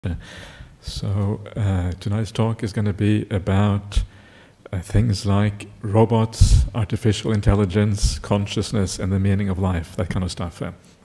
Tonight's talk is going to be about things like robots, artificial intelligence, consciousness, and the meaning of life, that kind of stuff.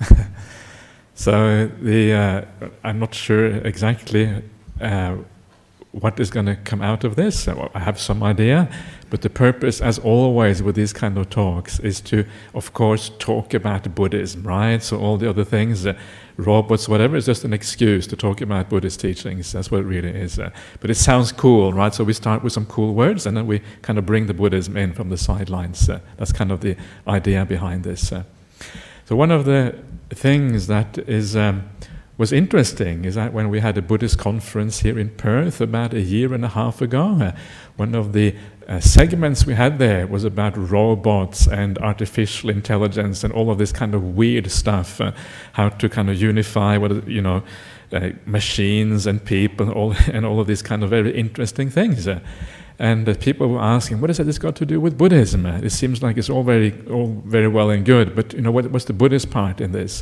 I'm not sure exactly what is going to come out of this. I have some idea, but the purpose, as always with these kind of talks, is to, of course, talk about Buddhism, right? So all the other things, robots, whatever, is just an excuse to talk about Buddhist teachings. That's what it really is. But it sounds cool, right? So we start with some cool words, and then we kind of bring the Buddhism in from the sidelines. That's kind of the idea behind this. So one of the things that was interesting is that when we had a Buddhist conference here in Perth about a year and a half ago, one of the segments we had there was about robots and artificial intelligence and all of this kind of weird stuff, how to kind of unify machines and people and all of these kind of very interesting things. And people were asking, what has this got to do with Buddhism? It seems like it's all very well and good, but what's the Buddhist part in this?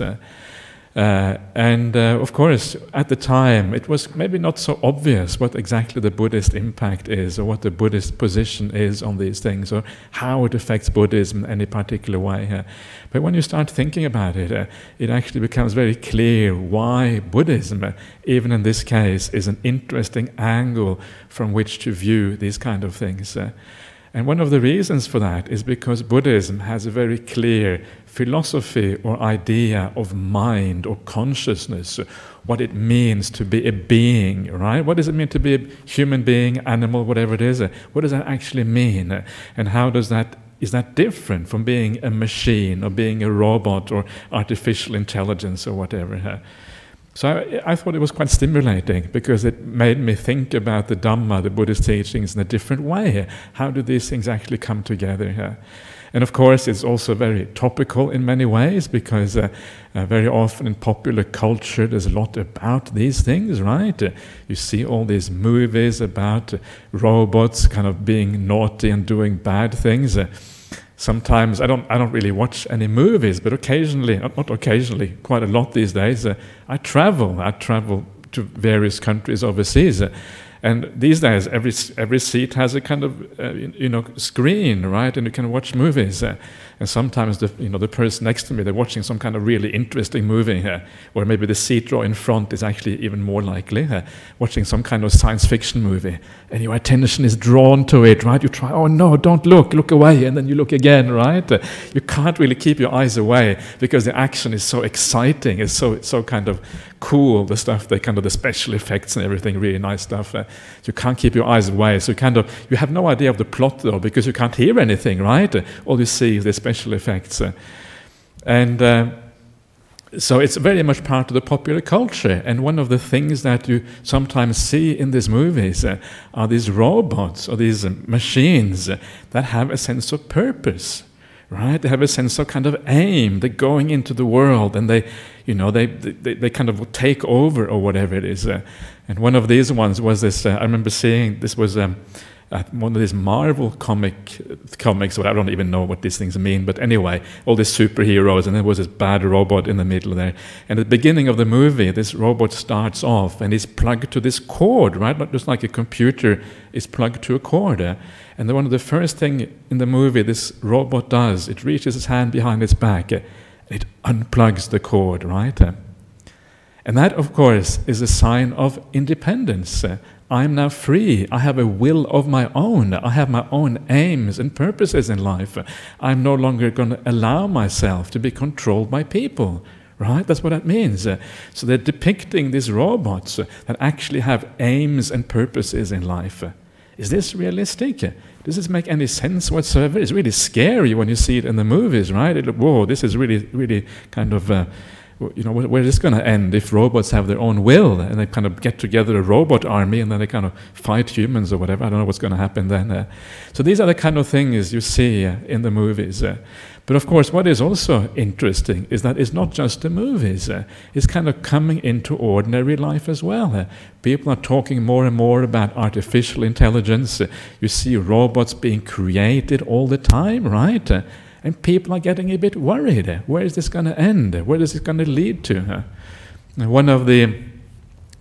Of course, at the time, it was maybe not so obvious what exactly the Buddhist impact is, or what the Buddhist position is on these things, or how it affects Buddhism in any particular way. But when you start thinking about it, it actually becomes very clear why Buddhism, even in this case, is an interesting angle from which to view these kind of things. And one of the reasons for that is because Buddhism has a very clear philosophy or idea of mind or consciousness, what it means to be a being, right? What does it mean to be a human being, animal, whatever it is? What does that actually mean? And how is that different from being a machine or being a robot or artificial intelligence or whatever? So I thought it was quite stimulating because it made me think about the Dhamma, the Buddhist teachings, in a different way. How do these things actually come together? And of course, it's also very topical in many ways because very often in popular culture, there's a lot about these things, right? You see all these movies about robots kind of being naughty and doing bad things. Sometimes I don't really watch any movies, but occasionally, not occasionally, quite a lot these days, I travel to various countries overseas. And these days, every seat has a kind of screen, right? And you can watch movies. And sometimes the person next to me, they're watching some kind of really interesting movie, or maybe the seat row in front is actually even more likely watching some kind of science fiction movie, and your attention is drawn to it, right? You try, oh no, don't look away, and then you look again, right? You can't really keep your eyes away because the action is so exciting, it's so kind of cool, the stuff, the special effects and everything, really nice stuff. You can't keep your eyes away, so you have no idea of the plot though, because you can't hear anything, right? All you see is the special effects. So it's very much part of the popular culture, and one of the things that you sometimes see in these movies are these robots or these machines that have a sense of purpose. Right? They have a sense of kind of aim. They're going into the world, and they kind of take over or whatever it is. And one of these ones was this. I remember seeing this was one of these Marvel comics. Or I don't even know what these things mean, but anyway, all these superheroes, and there was this bad robot in the middle there. And at the beginning of the movie, this robot starts off, and he's plugged to this cord, right? Not just like a computer is plugged to a cord. And then one of the first things in the movie this robot does, it reaches its hand behind its back, it unplugs the cord, right? And that, of course, is a sign of independence. I'm now free. I have a will of my own. I have my own aims and purposes in life. I'm no longer going to allow myself to be controlled by people. Right? That's what that means. So they're depicting these robots that actually have aims and purposes in life. Is this realistic? Does this make any sense whatsoever? It's really scary when you see it in the movies, right? Whoa, this is really, really kind of, where is this going to end if robots have their own will and they kind of get together a robot army and then they kind of fight humans or whatever? I don't know what's going to happen then. So these are the kind of things you see in the movies. But of course, what is also interesting is that it's not just the movies. It's kind of coming into ordinary life as well. People are talking more and more about artificial intelligence. You see robots being created all the time, right? And people are getting a bit worried. Where is this going to end? Where is this going to lead to? One of the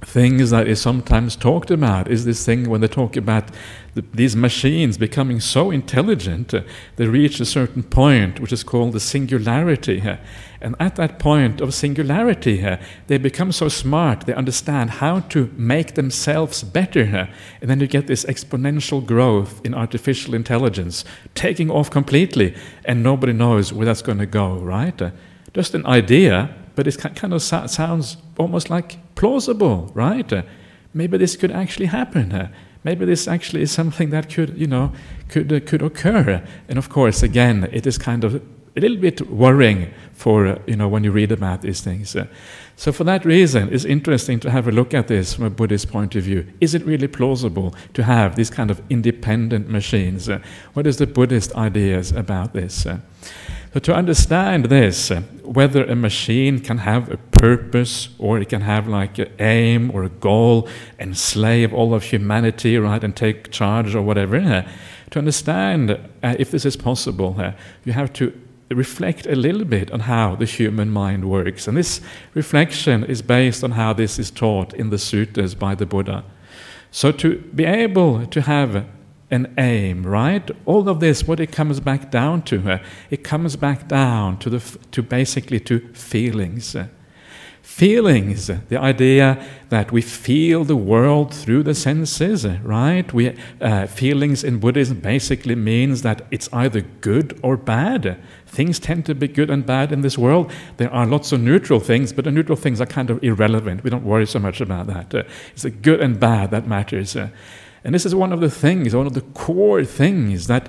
things that is sometimes talked about is this thing when they talk about these machines becoming so intelligent, they reach a certain point which is called the singularity. And at that point of singularity, they become so smart, they understand how to make themselves better. And then you get this exponential growth in artificial intelligence, taking off completely, and nobody knows where that's going to go, right? Just an idea, but it kind of sounds almost like plausible, right? Maybe this could actually happen. Maybe this actually is something that could occur. And of course, again, it is kind of a little bit worrying for when you read about these things. So for that reason, it's interesting to have a look at this from a Buddhist point of view. Is it really plausible to have these kind of independent machines? What is the Buddhist ideas about this? So to understand this, whether a machine can have a purpose or it can have like an aim or a goal, enslave all of humanity, right, and take charge or whatever, to understand if this is possible, you have to reflect a little bit on how the human mind works. And this reflection is based on how this is taught in the suttas by the Buddha. So to be able to have an aim, right? All of this, what it comes back down to, it comes back down to basically to feelings. Feelings, the idea that we feel the world through the senses, right? Feelings in Buddhism basically means that it's either good or bad. Things tend to be good and bad in this world. There are lots of neutral things, but the neutral things are kind of irrelevant. We don't worry so much about that. It's the good and bad that matters. And this is one of the things, one of the core things that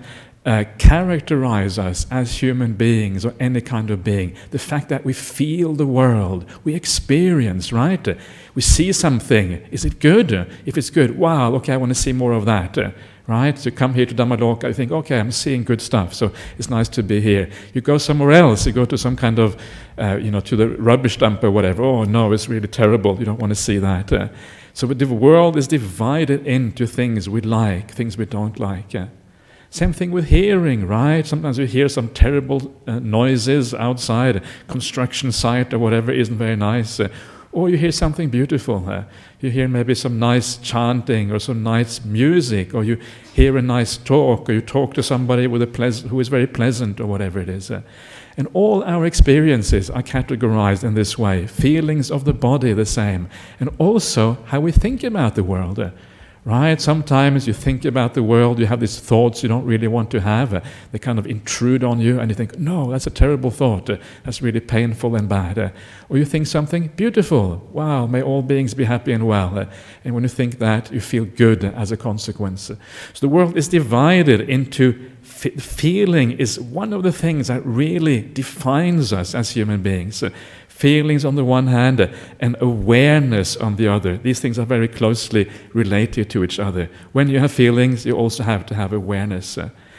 characterize us as human beings or any kind of being. The fact that we feel the world, we experience, right? We see something. Is it good? If it's good, wow, okay, I want to see more of that. Right? So you come here to Dhammaloka, you think, okay, I'm seeing good stuff, so it's nice to be here. You go somewhere else, you go to some kind of, to the rubbish dump or whatever. Oh no, it's really terrible. You don't want to see that. So the world is divided into things we like, things we don't like. Same thing with hearing, right? Sometimes we hear some terrible noises outside, construction site or whatever isn't very nice. Or you hear something beautiful. You hear maybe some nice chanting or some nice music, or you hear a nice talk, or you talk to somebody who is very pleasant or whatever it is. And all our experiences are categorized in this way. Feelings of the body the same. And also how we think about the world. Right? Sometimes you think about the world, you have these thoughts you don't really want to have. They kind of intrude on you and you think, no, that's a terrible thought. That's really painful and bad. Or you think something beautiful. Wow, may all beings be happy and well. And when you think that, you feel good as a consequence. So the world is divided into feeling is one of the things that really defines us as human beings. Feelings on the one hand and awareness on the other. These things are very closely related to each other. When you have feelings, you also have to have awareness.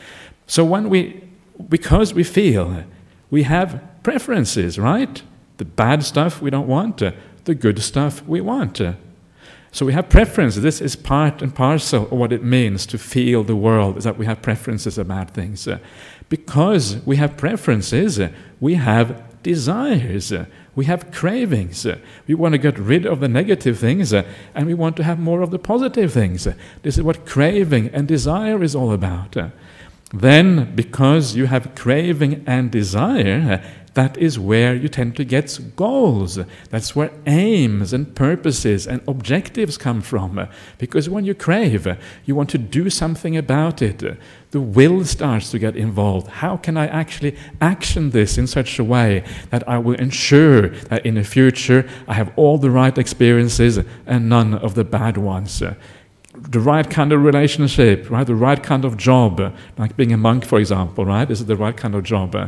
So because we feel, we have preferences, right? The bad stuff we don't want, the good stuff we want. So we have preferences. This is part and parcel of what it means to feel the world, is that we have preferences about things. Because we have preferences, we have desires. We have cravings. We want to get rid of the negative things and we want to have more of the positive things. This is what craving and desire is all about. Then, because you have craving and desire, that is where you tend to get goals. That's where aims and purposes and objectives come from. Because when you crave, you want to do something about it. The will starts to get involved. How can I actually action this in such a way that I will ensure that in the future I have all the right experiences and none of the bad ones? The right kind of relationship, right? The right kind of job, like being a monk, for example, right? This is the right kind of job.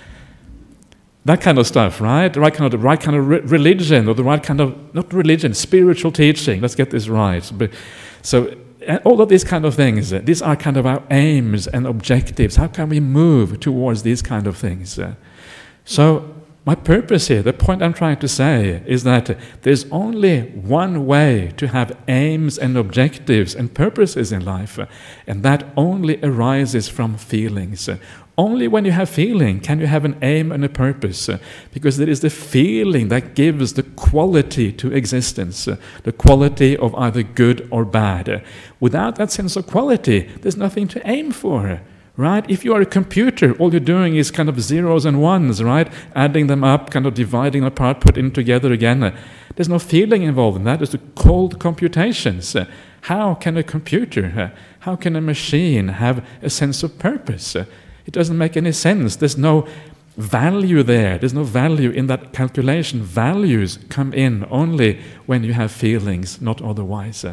That kind of stuff, right? The right kind of religion, or the right kind of, not religion, spiritual teaching. Let's get this right. So all of these kind of things, these are kind of our aims and objectives. How can we move towards these kind of things? So my purpose here, the point I'm trying to say, is that there's only one way to have aims and objectives and purposes in life, and that only arises from feelings. Only when you have feeling can you have an aim and a purpose, because it is the feeling that gives the quality to existence, the quality of either good or bad. Without that sense of quality, there's nothing to aim for. Right? If you are a computer, all you're doing is kind of zeros and ones, right? Adding them up, kind of dividing them apart, putting them together again. There's no feeling involved in that. There's the cold computations. How can a computer, how can a machine have a sense of purpose? It doesn't make any sense. There's no value there. There's no value in that calculation. Values come in only when you have feelings, not otherwise.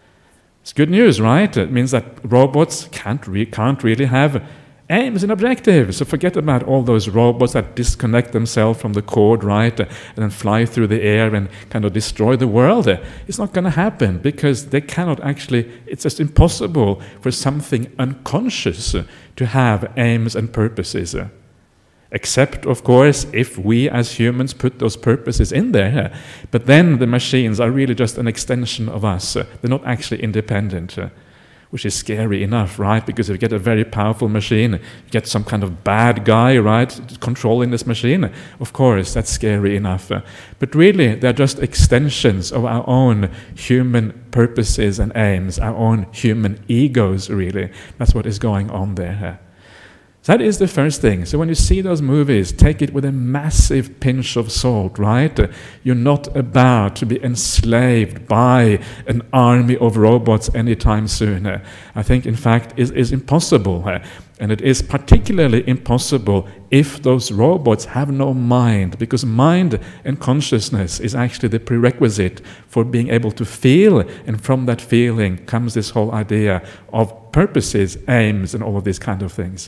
It's good news, right? It means that robots can't really have aims and objectives. So forget about all those robots that disconnect themselves from the cord, right? And then fly through the air and kind of destroy the world. It's not going to happen because they cannot actually, it's just impossible for something unconscious to have aims and purposes. Except, of course, if we as humans put those purposes in there. But then the machines are really just an extension of us. They're not actually independent, which is scary enough, right? Because if you get a very powerful machine, you get some kind of bad guy, right, controlling this machine. Of course, that's scary enough. But really, they're just extensions of our own human purposes and aims, our own human egos, really. That's what is going on there. That is the first thing. So when you see those movies, take it with a massive pinch of salt, right? You're not about to be enslaved by an army of robots anytime soon. I think, in fact, it is impossible. And it is particularly impossible if those robots have no mind, because mind and consciousness is actually the prerequisite for being able to feel, and from that feeling comes this whole idea of purposes, aims, and all of these kind of things.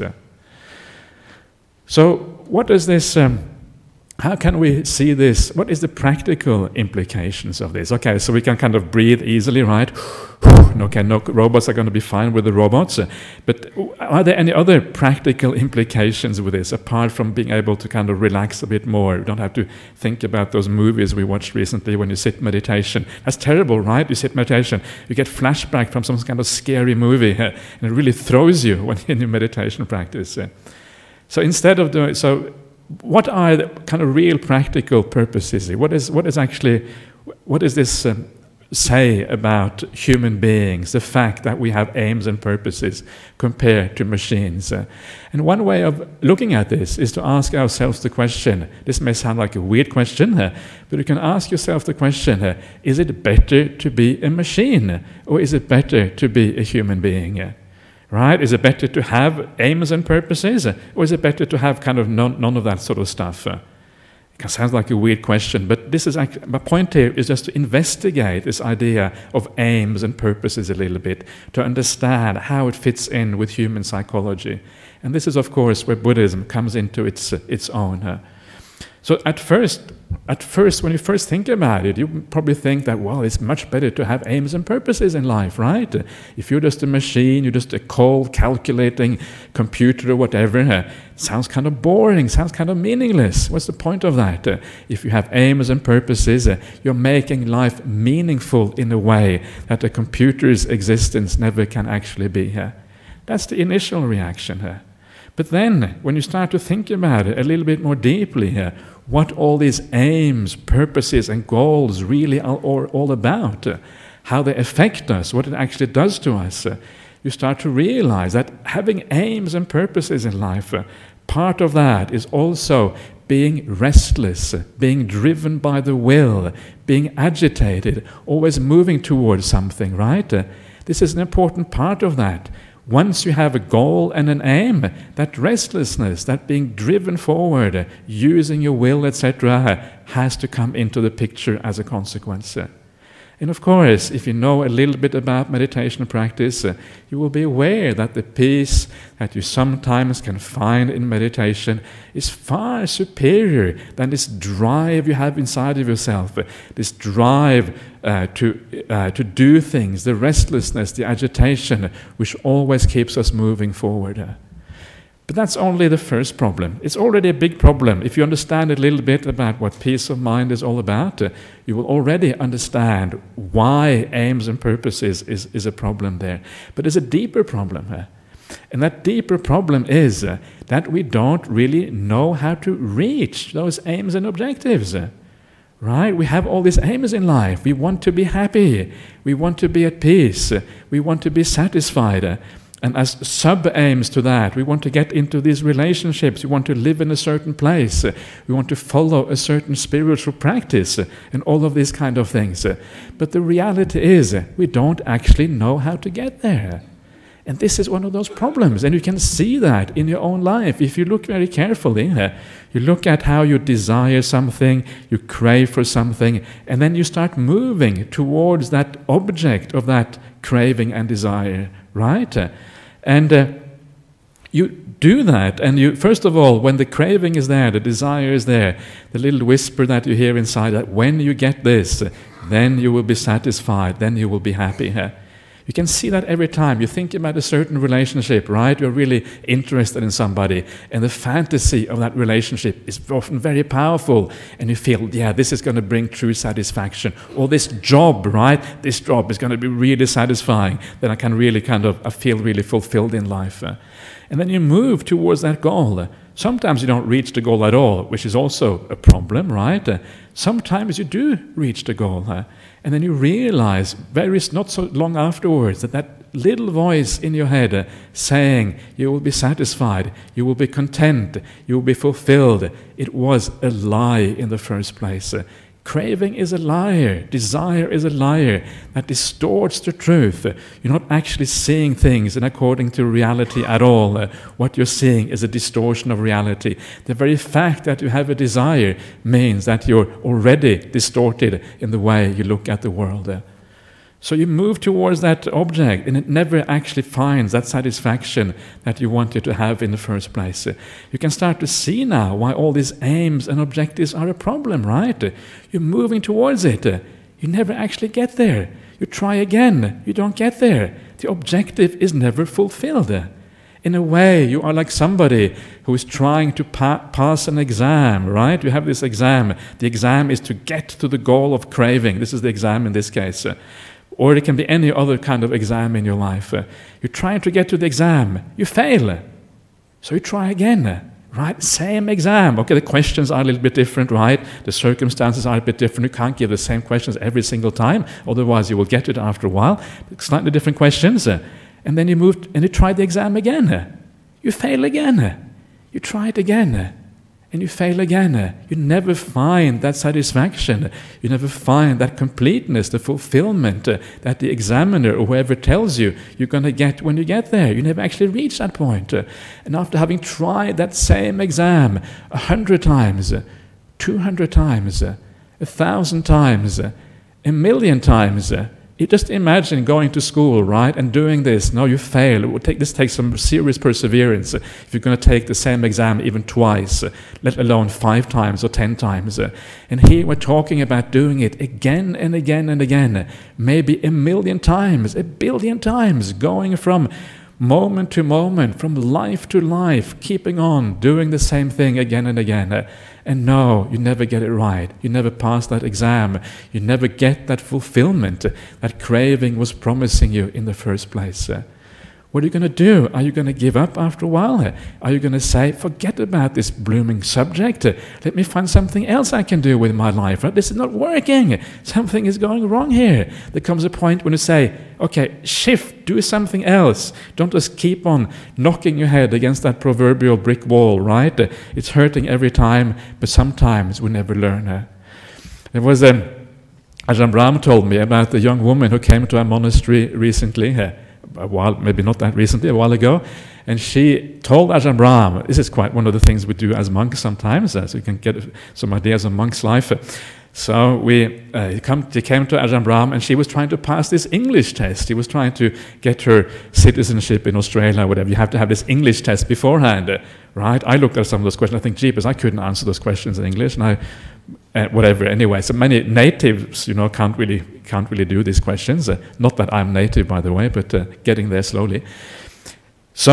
So what is this, how can we see this? What is the practical implications of this? Okay, so we can kind of breathe easily, right? Okay, no robots are going to be fine with the robots. But are there any other practical implications with this, apart from being able to kind of relax a bit more? You don't have to think about those movies we watched recently when you sit meditation. That's terrible, right? You sit meditation, you get flashback from some kind of scary movie, and it really throws you when you're in your meditation practice. So instead of doing so, what are the kind of real practical purposes? What does this say about human beings? The fact that we have aims and purposes compared to machines. And one way of looking at this is to ask ourselves the question. This may sound like a weird question, but you can ask yourself the question: is it better to be a machine, or is it better to be a human being? Right? Is it better to have aims and purposes, or is it better to have kind of none of that sort of stuff? It sounds like a weird question, but this is actually, my point here is just to investigate this idea of aims and purposes a little bit, to understand how it fits in with human psychology. And this is, of course, where Buddhism comes into its own. So at first, when you first think about it, you probably think that, well, it's much better to have aims and purposes in life, right? If you're just a machine, you're just a cold, calculating computer or whatever, it sounds kind of boring, sounds kind of meaningless. What's the point of that? If you have aims and purposes, you're making life meaningful in a way that a computer's existence never can actually be. That's the initial reaction. But then, when you start to think about it a little bit more deeply, what all these aims, purposes, and goals really are all about, how they affect us, what it actually does to us, you start to realize that having aims and purposes in life, part of that is also being restless, being driven by the will, being agitated, always moving towards something, right? This is an important part of that. Once you have a goal and an aim, that restlessness, that being driven forward, using your will, etc., has to come into the picture as a consequence. And of course, if you know a little bit about meditation practice, you will be aware that the peace that you sometimes can find in meditation is far superior than this drive you have inside of yourself, this drive to do things, the restlessness, the agitation, which always keeps us moving forward. But that's only the first problem. It's already a big problem. If you understand a little bit about what peace of mind is all about, you will already understand why aims and purposes is a problem there. But there's a deeper problem. And that deeper problem is that we don't really know how to reach those aims and objectives. Right? We have all these aims in life. We want to be happy. We want to be at peace. We want to be satisfied. And as sub-aims to that, we want to get into these relationships. We want to live in a certain place. We want to follow a certain spiritual practice and all of these kind of things. But the reality is we don't actually know how to get there. And this is one of those problems, and you can see that in your own life. If you look very carefully, you look at how you desire something, you crave for something, and then you start moving towards that object of that craving and desire, right? And you do that, and you, first of all, when the craving is there, the desire is there, the little whisper that you hear inside that when you get this, then you will be satisfied, then you will be happy. You can see that every time you think about a certain relationship, right? You're really interested in somebody, and the fantasy of that relationship is often very powerful, and you feel, yeah, this is going to bring true satisfaction. Or this job, right? This job is going to be really satisfying. Then I can really I feel really fulfilled in life. And then you move towards that goal. Sometimes you don't reach the goal at all, which is also a problem, right? Sometimes you do reach the goal. And then you realize, not so long afterwards, that little voice in your head saying, you will be satisfied, you will be content, you will be fulfilled, it was a lie in the first place. Craving is a liar. Desire is a liar that distorts the truth. You're not actually seeing things in according to reality at all. What you're seeing is a distortion of reality. The very fact that you have a desire means that you're already distorted in the way you look at the world. So you move towards that object, and it never actually finds that satisfaction that you wanted to have in the first place. You can start to see now why all these aims and objectives are a problem, right? You're moving towards it. You never actually get there. You try again. You don't get there. The objective is never fulfilled. In a way, you are like somebody who is trying to pass an exam, right? You have this exam. The exam is to get to the goal of craving. This is the exam in this case. Or it can be any other kind of exam in your life. You're trying to get to the exam. You fail. So you try again, right? Same exam. Okay, the questions are a little bit different, right? The circumstances are a bit different. You can't give the same questions every single time. Otherwise, you will get it after a while. Slightly different questions. And then you move and you try the exam again. You fail again. You try it again. And you fail again. You never find that satisfaction. You never find that completeness, the fulfillment that the examiner or whoever tells you you're going to get when you get there. You never actually reach that point. And after having tried that same exam 100 times, 200 times, 1,000 times, 1,000,000 times, you just imagine going to school, right, and doing this. No, you fail. This takes some serious perseverance if you're going to take the same exam even twice, let alone 5 times or 10 times. And here we're talking about doing it again and again and again, maybe 1,000,000 times, 1,000,000,000 times, going from moment to moment, from life to life, keeping on doing the same thing again and again. And no, you never get it right. You never pass that exam. You never get that fulfillment that craving was promising you in the first place. What are you going to do? Are you going to give up after a while? Are you going to say, forget about this blooming subject. Let me find something else I can do with my life. Right? This is not working. Something is going wrong here. There comes a point when you say, okay, shift, do something else. Don't just keep on knocking your head against that proverbial brick wall, right? It's hurting every time, but sometimes we never learn. There was Ajahn Brahm told me about a young woman who came to our monastery recently, a while, maybe not that recently, a while ago, and she told Ajahn Brahm, this is quite one of the things we do as monks sometimes, so you can get some ideas on monk's life. So she came to Ajahn Brahm, and she was trying to pass this English test. She was trying to get her citizenship in Australia, whatever. You have to have this English test beforehand, right? I looked at some of those questions. I think, jeepers, I couldn't answer those questions in English, and whatever. Anyway, so many natives, can't really do these questions. Not that I'm native, by the way, but getting there slowly. So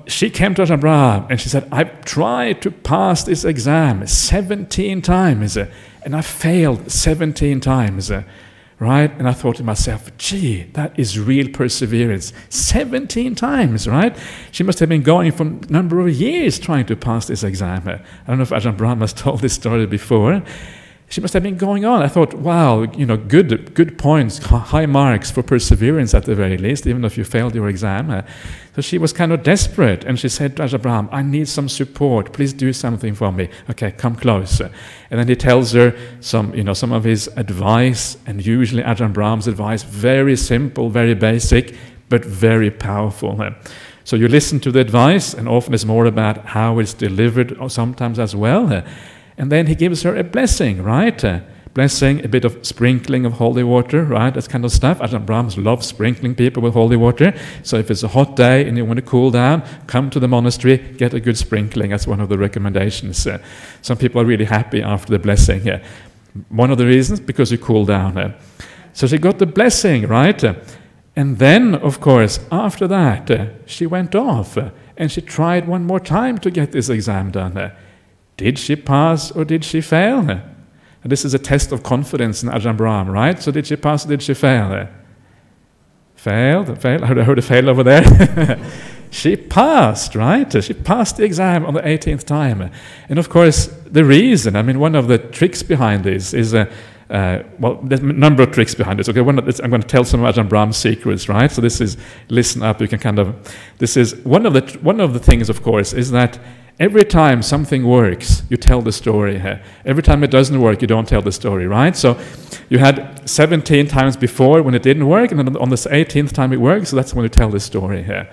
she came to Ajahn Brahm and she said, I've tried to pass this exam 17 times and I failed 17 times. Right? And I thought to myself, gee, that is real perseverance. 17 times, right? She must have been going for a number of years trying to pass this exam. I don't know if Ajahn Brahm has told this story before. She must have been going on. I thought, wow, you know, good points, high marks for perseverance at the very least, even if you failed your exam. So she was kind of desperate, and she said to Ajahn Brahm, I need some support. Please do something for me. Okay, come close. And then he tells her some of his advice, and usually Ajahn Brahm's advice, very simple, very basic, but very powerful. So you listen to the advice, and often it's more about how it's delivered, or sometimes as well. And then he gives her a blessing, right? Blessing, a bit of sprinkling of holy water, right? That kind of stuff. Ajahn Brahms loves sprinkling people with holy water. So if it's a hot day and you want to cool down, come to the monastery, get a good sprinkling. That's one of the recommendations. Some people are really happy after the blessing. One of the reasons, because you cool down. So she got the blessing, right? And then, of course, after that, she went off and she tried one more time to get this exam done. Did she pass or did she fail? And this is a test of confidence in Ajahn Brahm, right? So did she pass or did she fail? Failed? I heard a fail over there. She passed, right? She passed the exam on the 18th time. And of course, the reason, I mean, one of the tricks behind this is, well, there's a number of tricks behind this. Okay, I'm going to tell some of Ajahn Brahm's secrets, right? So this is, listen up, you can kind of, this is, one of the things, of course, is that every time something works, you tell the story. Every time it doesn't work, you don't tell the story, right? So you had 17 times before when it didn't work, and then on the 18th time it worked, so that's when you tell the story here.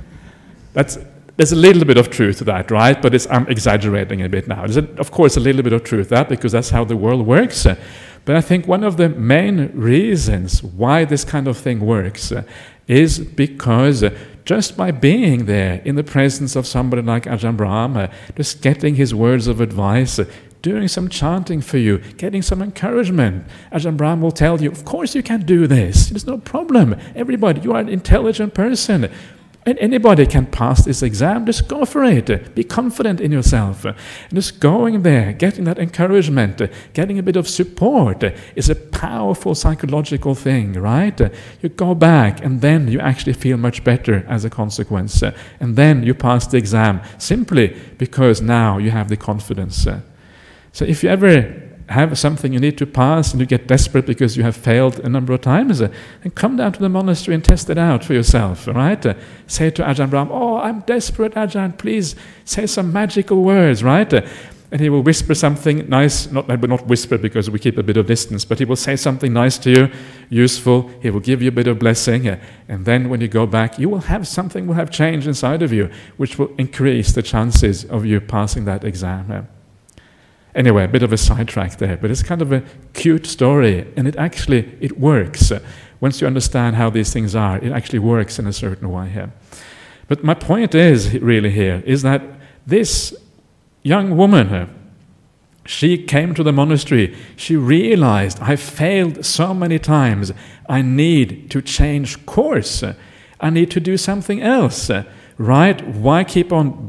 There's a little bit of truth to that, right? But I'm exaggerating a bit now. There's, of course, a little bit of truth to that, because that's how the world works. But I think one of the main reasons why this kind of thing works is because just by being there in the presence of somebody like Ajahn Brahm, just getting his words of advice, doing some chanting for you, getting some encouragement, Ajahn Brahm will tell you, of course you can do this, there's no problem. Everybody, you are an intelligent person. And anybody can pass this exam, just go for it. Be confident in yourself. And just going there, getting that encouragement, getting a bit of support is a powerful psychological thing, right? You go back and then you actually feel much better as a consequence. And then you pass the exam simply because now you have the confidence. So if you ever have something you need to pass and you get desperate because you have failed a number of times, then come down to the monastery and test it out for yourself, right? Say to Ajahn Brahm, oh, I'm desperate, Ajahn, please say some magical words, right? And he will whisper something nice, not whisper because we keep a bit of distance, but he will say something nice to you, useful, he will give you a bit of blessing, and then when you go back, you will have something will have changed inside of you, which will increase the chances of you passing that exam. Anyway, a bit of a sidetrack there, but it's kind of a cute story, and it works. Once you understand how these things are, it actually works in a certain way here. But my point is really here, is that this young woman, she came to the monastery, she realized, I failed so many times, I need to change course, I need to do something else. Right? Why keep on,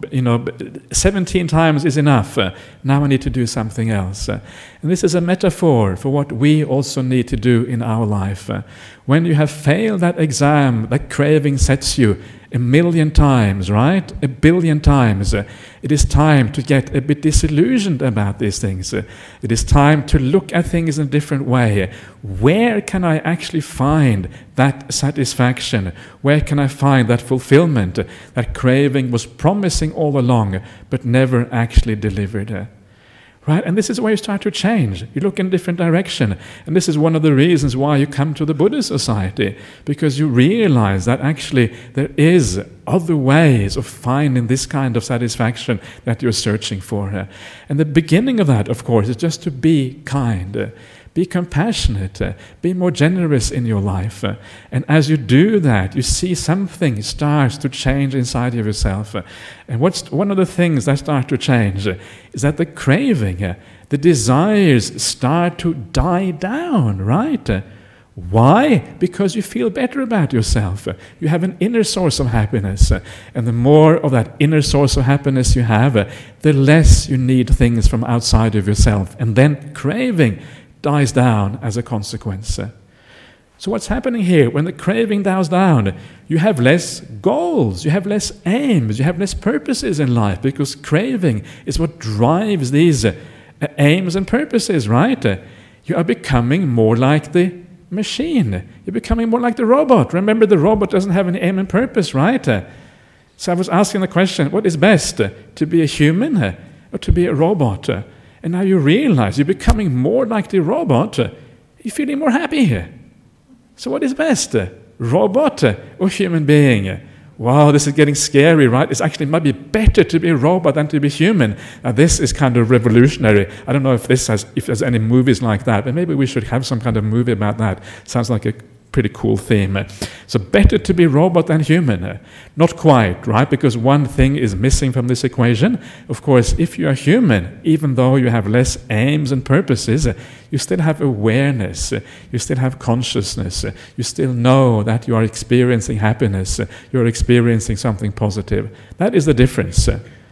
17 times is enough. Now I need to do something else. And this is a metaphor for what we also need to do in our life. When you have failed that exam, that craving sets you 1,000,000 times, right? 1,000,000,000 times. It is time to get a bit disillusioned about these things. It is time to look at things in a different way. Where can I actually find that satisfaction? Where can I find that fulfillment? That craving was promising all along, but never actually delivered. Right? And this is where you start to change. You look in a different direction. And this is one of the reasons why you come to the Buddhist Society, because you realize that actually there is other ways of finding this kind of satisfaction that you're searching for. And the beginning of that, of course, is just to be kind. Be compassionate, be more generous in your life. And as you do that, you see something starts to change inside of yourself. And what's one of the things that start to change is that the craving, the desires start to die down, right? Why? Because you feel better about yourself. You have an inner source of happiness. And the more of that inner source of happiness you have, the less you need things from outside of yourself. And then craving dies down as a consequence. So what's happening here? When the craving dies down, you have less goals, you have less aims, you have less purposes in life, because craving is what drives these aims and purposes, right? You are becoming more like the machine. You're becoming more like the robot. Remember, the robot doesn't have any aim and purpose, right? So I was asking the question, what is best, to be a human or to be a robot? And now you realize you're becoming more like the robot. You're feeling more happy. So what is best, robot or human being? Wow, this is getting scary, right? It's actually might be better to be a robot than to be human. Now, this is kind of revolutionary. I don't know if there's any movies like that, but maybe we should have some kind of movie about that. Sounds like a pretty cool theme. So better to be robot than human. Not quite, right? Because one thing is missing from this equation. Of course, if you are human, even though you have less aims and purposes, you still have awareness, you still have consciousness, you still know that you are experiencing happiness, you're experiencing something positive. That is the difference.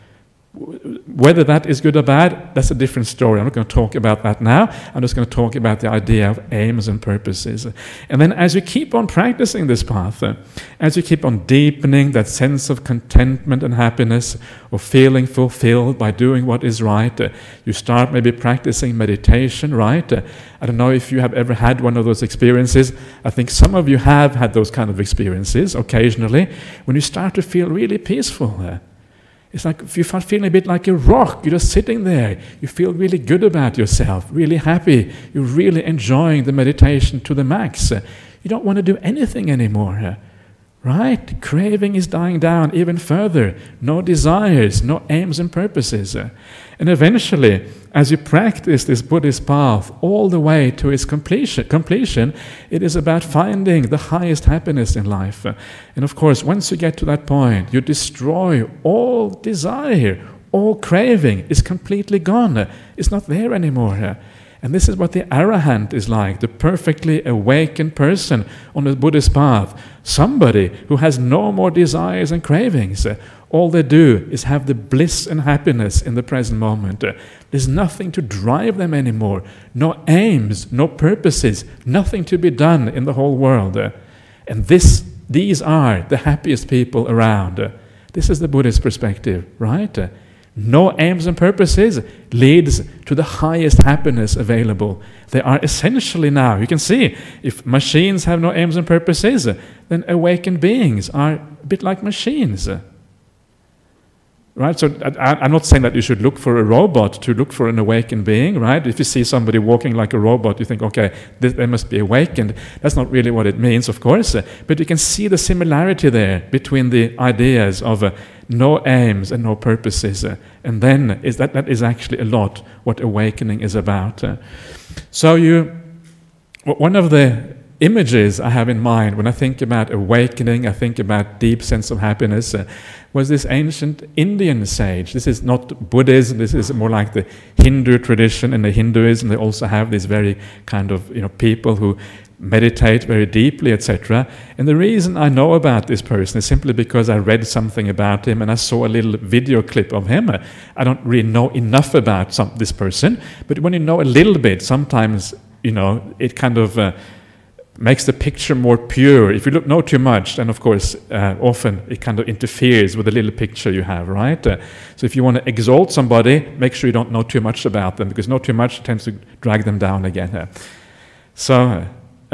Whether that is good or bad, that's a different story. I'm not going to talk about that now. I'm just going to talk about the idea of aims and purposes. And then as you keep on practicing this path, as you keep on deepening that sense of contentment and happiness, or feeling fulfilled by doing what is right, you start maybe practicing meditation, right? I don't know if you have ever had one of those experiences. I think some of you have had those kind of experiences occasionally, when you start to feel really peaceful. It's like if you start feeling a bit like a rock, you're just sitting there, you feel really good about yourself, really happy, you're really enjoying the meditation to the max. You don't want to do anything anymore, right? Craving is dying down even further, no desires, no aims and purposes. And eventually, as you practice this Buddhist path all the way to its completion, it is about finding the highest happiness in life. And of course, once you get to that point, you destroy all desire, all craving is completely gone. It's not there anymore. And this is what the arahant is like, the perfectly awakened person on the Buddhist path. Somebody who has no more desires and cravings. All they do is have the bliss and happiness in the present moment. There's nothing to drive them anymore. No aims, no purposes, nothing to be done in the whole world. And these are the happiest people around. This is the Buddhist perspective, right? No aims and purposes leads to the highest happiness available. They are essentially now, you can see, if machines have no aims and purposes, then awakened beings are a bit like machines. Right? So I'm not saying that you should look for a robot to look for an awakened being, right? If you see somebody walking like a robot, you think, okay, they must be awakened. That's not really what it means, of course. But you can see the similarity there between the ideas of no aims and no purposes. And then that is actually a lot what awakening is about. One of the images I have in mind when I think about awakening, I think about deep sense of happiness, was this ancient Indian sage. This is not Buddhism, this is more like the Hindu tradition. In the Hinduism, they also have these very kind of people who meditate very deeply, etc. And the reason I know about this person is simply because I read something about him and I saw a little video clip of him. I don't really know enough about this person, but when you know a little bit, sometimes it kind of makes the picture more pure. If you know too much, then of course often it kind of interferes with the little picture you have, right? So if you want to exalt somebody, make sure you don't know too much about them, because know too much tends to drag them down again. So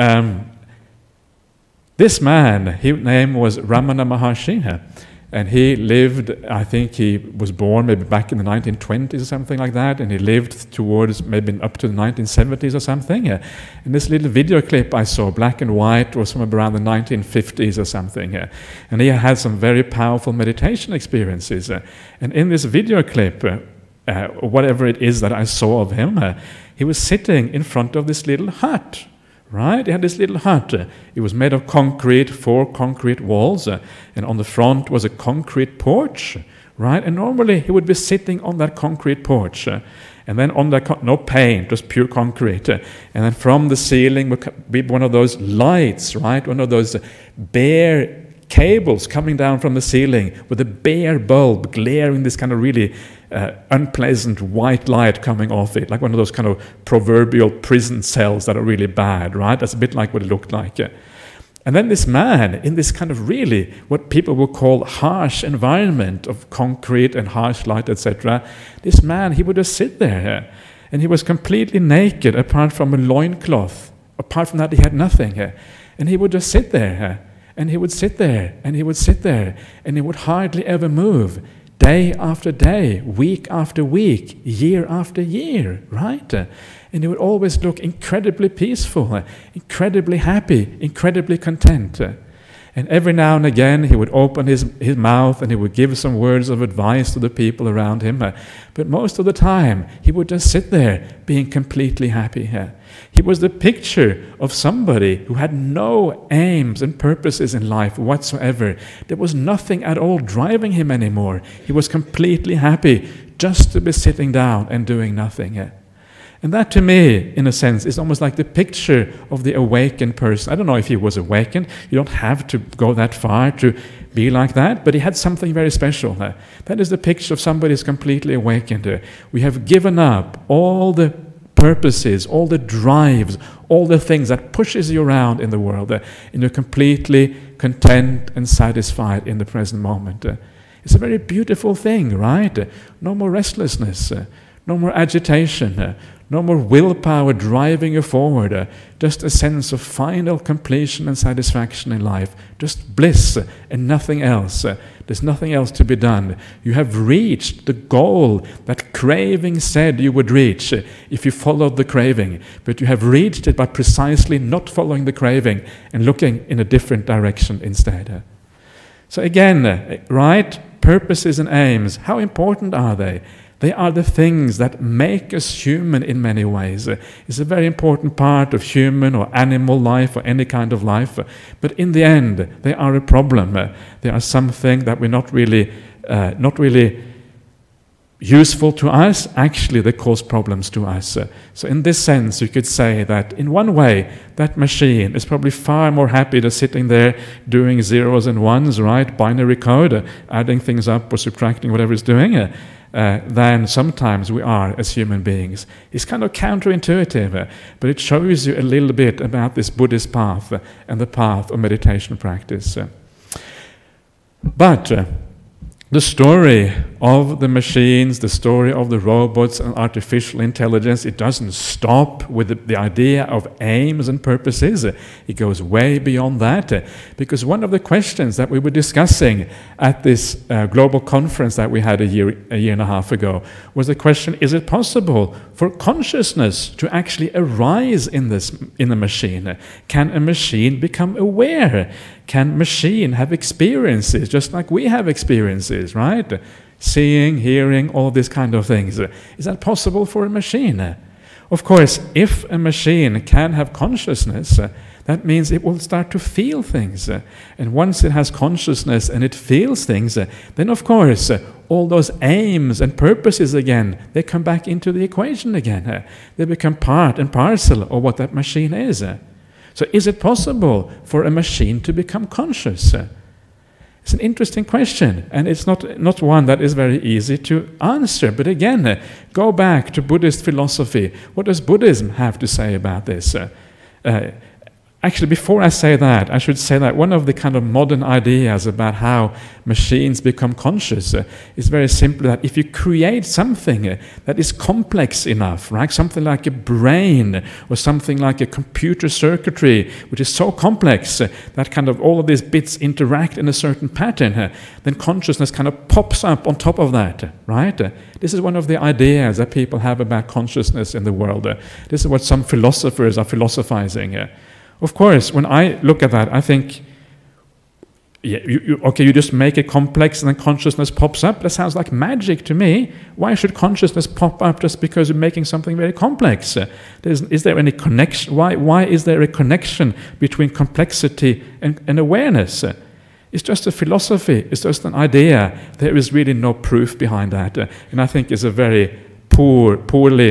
this man, his name was Ramana Maharshi, and he lived, I think he was born maybe back in the 1920s or something like that, and he lived towards maybe up to the 1970s or something. And this little video clip I saw, black and white, was from around the 1950s or something. And he had some very powerful meditation experiences. And in this video clip, whatever it is that I saw of him, he was sitting in front of this little hut, right? He had this little hut. It was made of concrete, 4 concrete walls, and on the front was a concrete porch, right? And normally he would be sitting on that concrete porch, and then on that, no paint, just pure concrete. And then from the ceiling would be one of those lights, right? One of those bare cables coming down from the ceiling with a bare bulb glaring this kind of really unpleasant white light coming off it, like one of those kind of proverbial prison cells that are really bad, right? That's a bit like what it looked like. And then this man, in this kind of really what people would call harsh environment of concrete and harsh light, etc., this man, he would just sit there, and he was completely naked apart from a loincloth. Apart from that, he had nothing. And he would just sit there, and he would sit there, and he would sit there, and he would hardly ever move. Day after day, week after week, year after year, right? And he would always look incredibly peaceful, incredibly happy, incredibly content. And every now and again, he would open his mouth and he would give some words of advice to the people around him. But most of the time, he would just sit there being completely happy. He was the picture of somebody who had no aims and purposes in life whatsoever. There was nothing at all driving him anymore. He was completely happy just to be sitting down and doing nothing. And that, to me, in a sense, is almost like the picture of the awakened person. I don't know if he was awakened. You don't have to go that far to be like that, but he had something very special. That is the picture of somebody who's completely awakened. We have given up all the purposes, all the drives, all the things that pushes you around in the world, and you're completely content and satisfied in the present moment. It's a very beautiful thing, right? No more restlessness, no more agitation, no more willpower driving you forward, just a sense of final completion and satisfaction in life, just bliss and nothing else. There's nothing else to be done. You have reached the goal that craving said you would reach if you followed the craving, but you have reached it by precisely not following the craving and looking in a different direction instead. So again, right, purposes and aims, how important are they? They are the things that make us human in many ways. It's a very important part of human or animal life or any kind of life. But in the end, they are a problem. They are something that we're not really useful to us. Actually, they cause problems to us. So in this sense, you could say that in one way, that machine is probably far more happy than sitting there doing zeros and ones, right? Binary code, adding things up or subtracting whatever it's doing. Than sometimes we are as human beings. It's kind of counterintuitive, but it shows you a little bit about this Buddhist path and the path of meditation practice. But the story of the machines, the story of the robots and artificial intelligence, it doesn't stop with the idea of aims and purposes. It goes way beyond that, because one of the questions that we were discussing at this global conference that we had a year and a half ago was the question, is it possible for consciousness to actually arise in a machine? Can a machine become aware? Can machine have experiences just like we have experiences, right? Seeing, hearing, all these kind of things. Is that possible for a machine? Of course, if a machine can have consciousness, that means it will start to feel things. And once it has consciousness and it feels things, then of course, all those aims and purposes again, they come back into the equation again. They become part and parcel of what that machine is. So is it possible for a machine to become conscious? It's an interesting question, and it's not one that is very easy to answer. But again, go back to Buddhist philosophy. What does Buddhism have to say about this? Actually, before I say that, I should say that one of the kind of modern ideas about how machines become conscious is very simply that if you create something that is complex enough, right, something like a brain or something like a computer circuitry, which is so complex that kind of all of these bits interact in a certain pattern, then consciousness kind of pops up on top of that, right? This is one of the ideas that people have about consciousness in the world. This is what some philosophers are philosophizing. Of course, when I look at that, I think Yeah, you just make it complex and then consciousness pops up. That sounds like magic to me. Why should consciousness pop up just because you're making something very complex? Is there any connection? Why is there a connection between complexity and awareness? It's just a philosophy. It's just an idea. There is really no proof behind that. And I think it's a very poor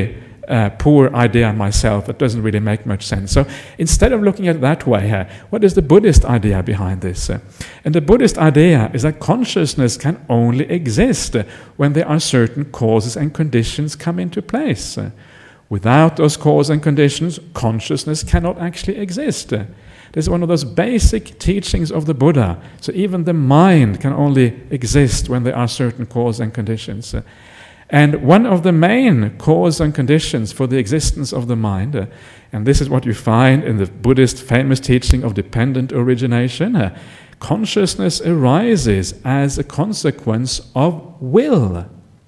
idea myself. That doesn't really make much sense. So instead of looking at it that way, what is the Buddhist idea behind this? And the Buddhist idea is that consciousness can only exist when there are certain causes and conditions come into place. Without those causes and conditions, consciousness cannot actually exist. This is one of those basic teachings of the Buddha. So even the mind can only exist when there are certain causes and conditions. And one of the main causes and conditions for the existence of the mind, and this is what you find in the Buddhist famous teaching of dependent origination, consciousness arises as a consequence of will.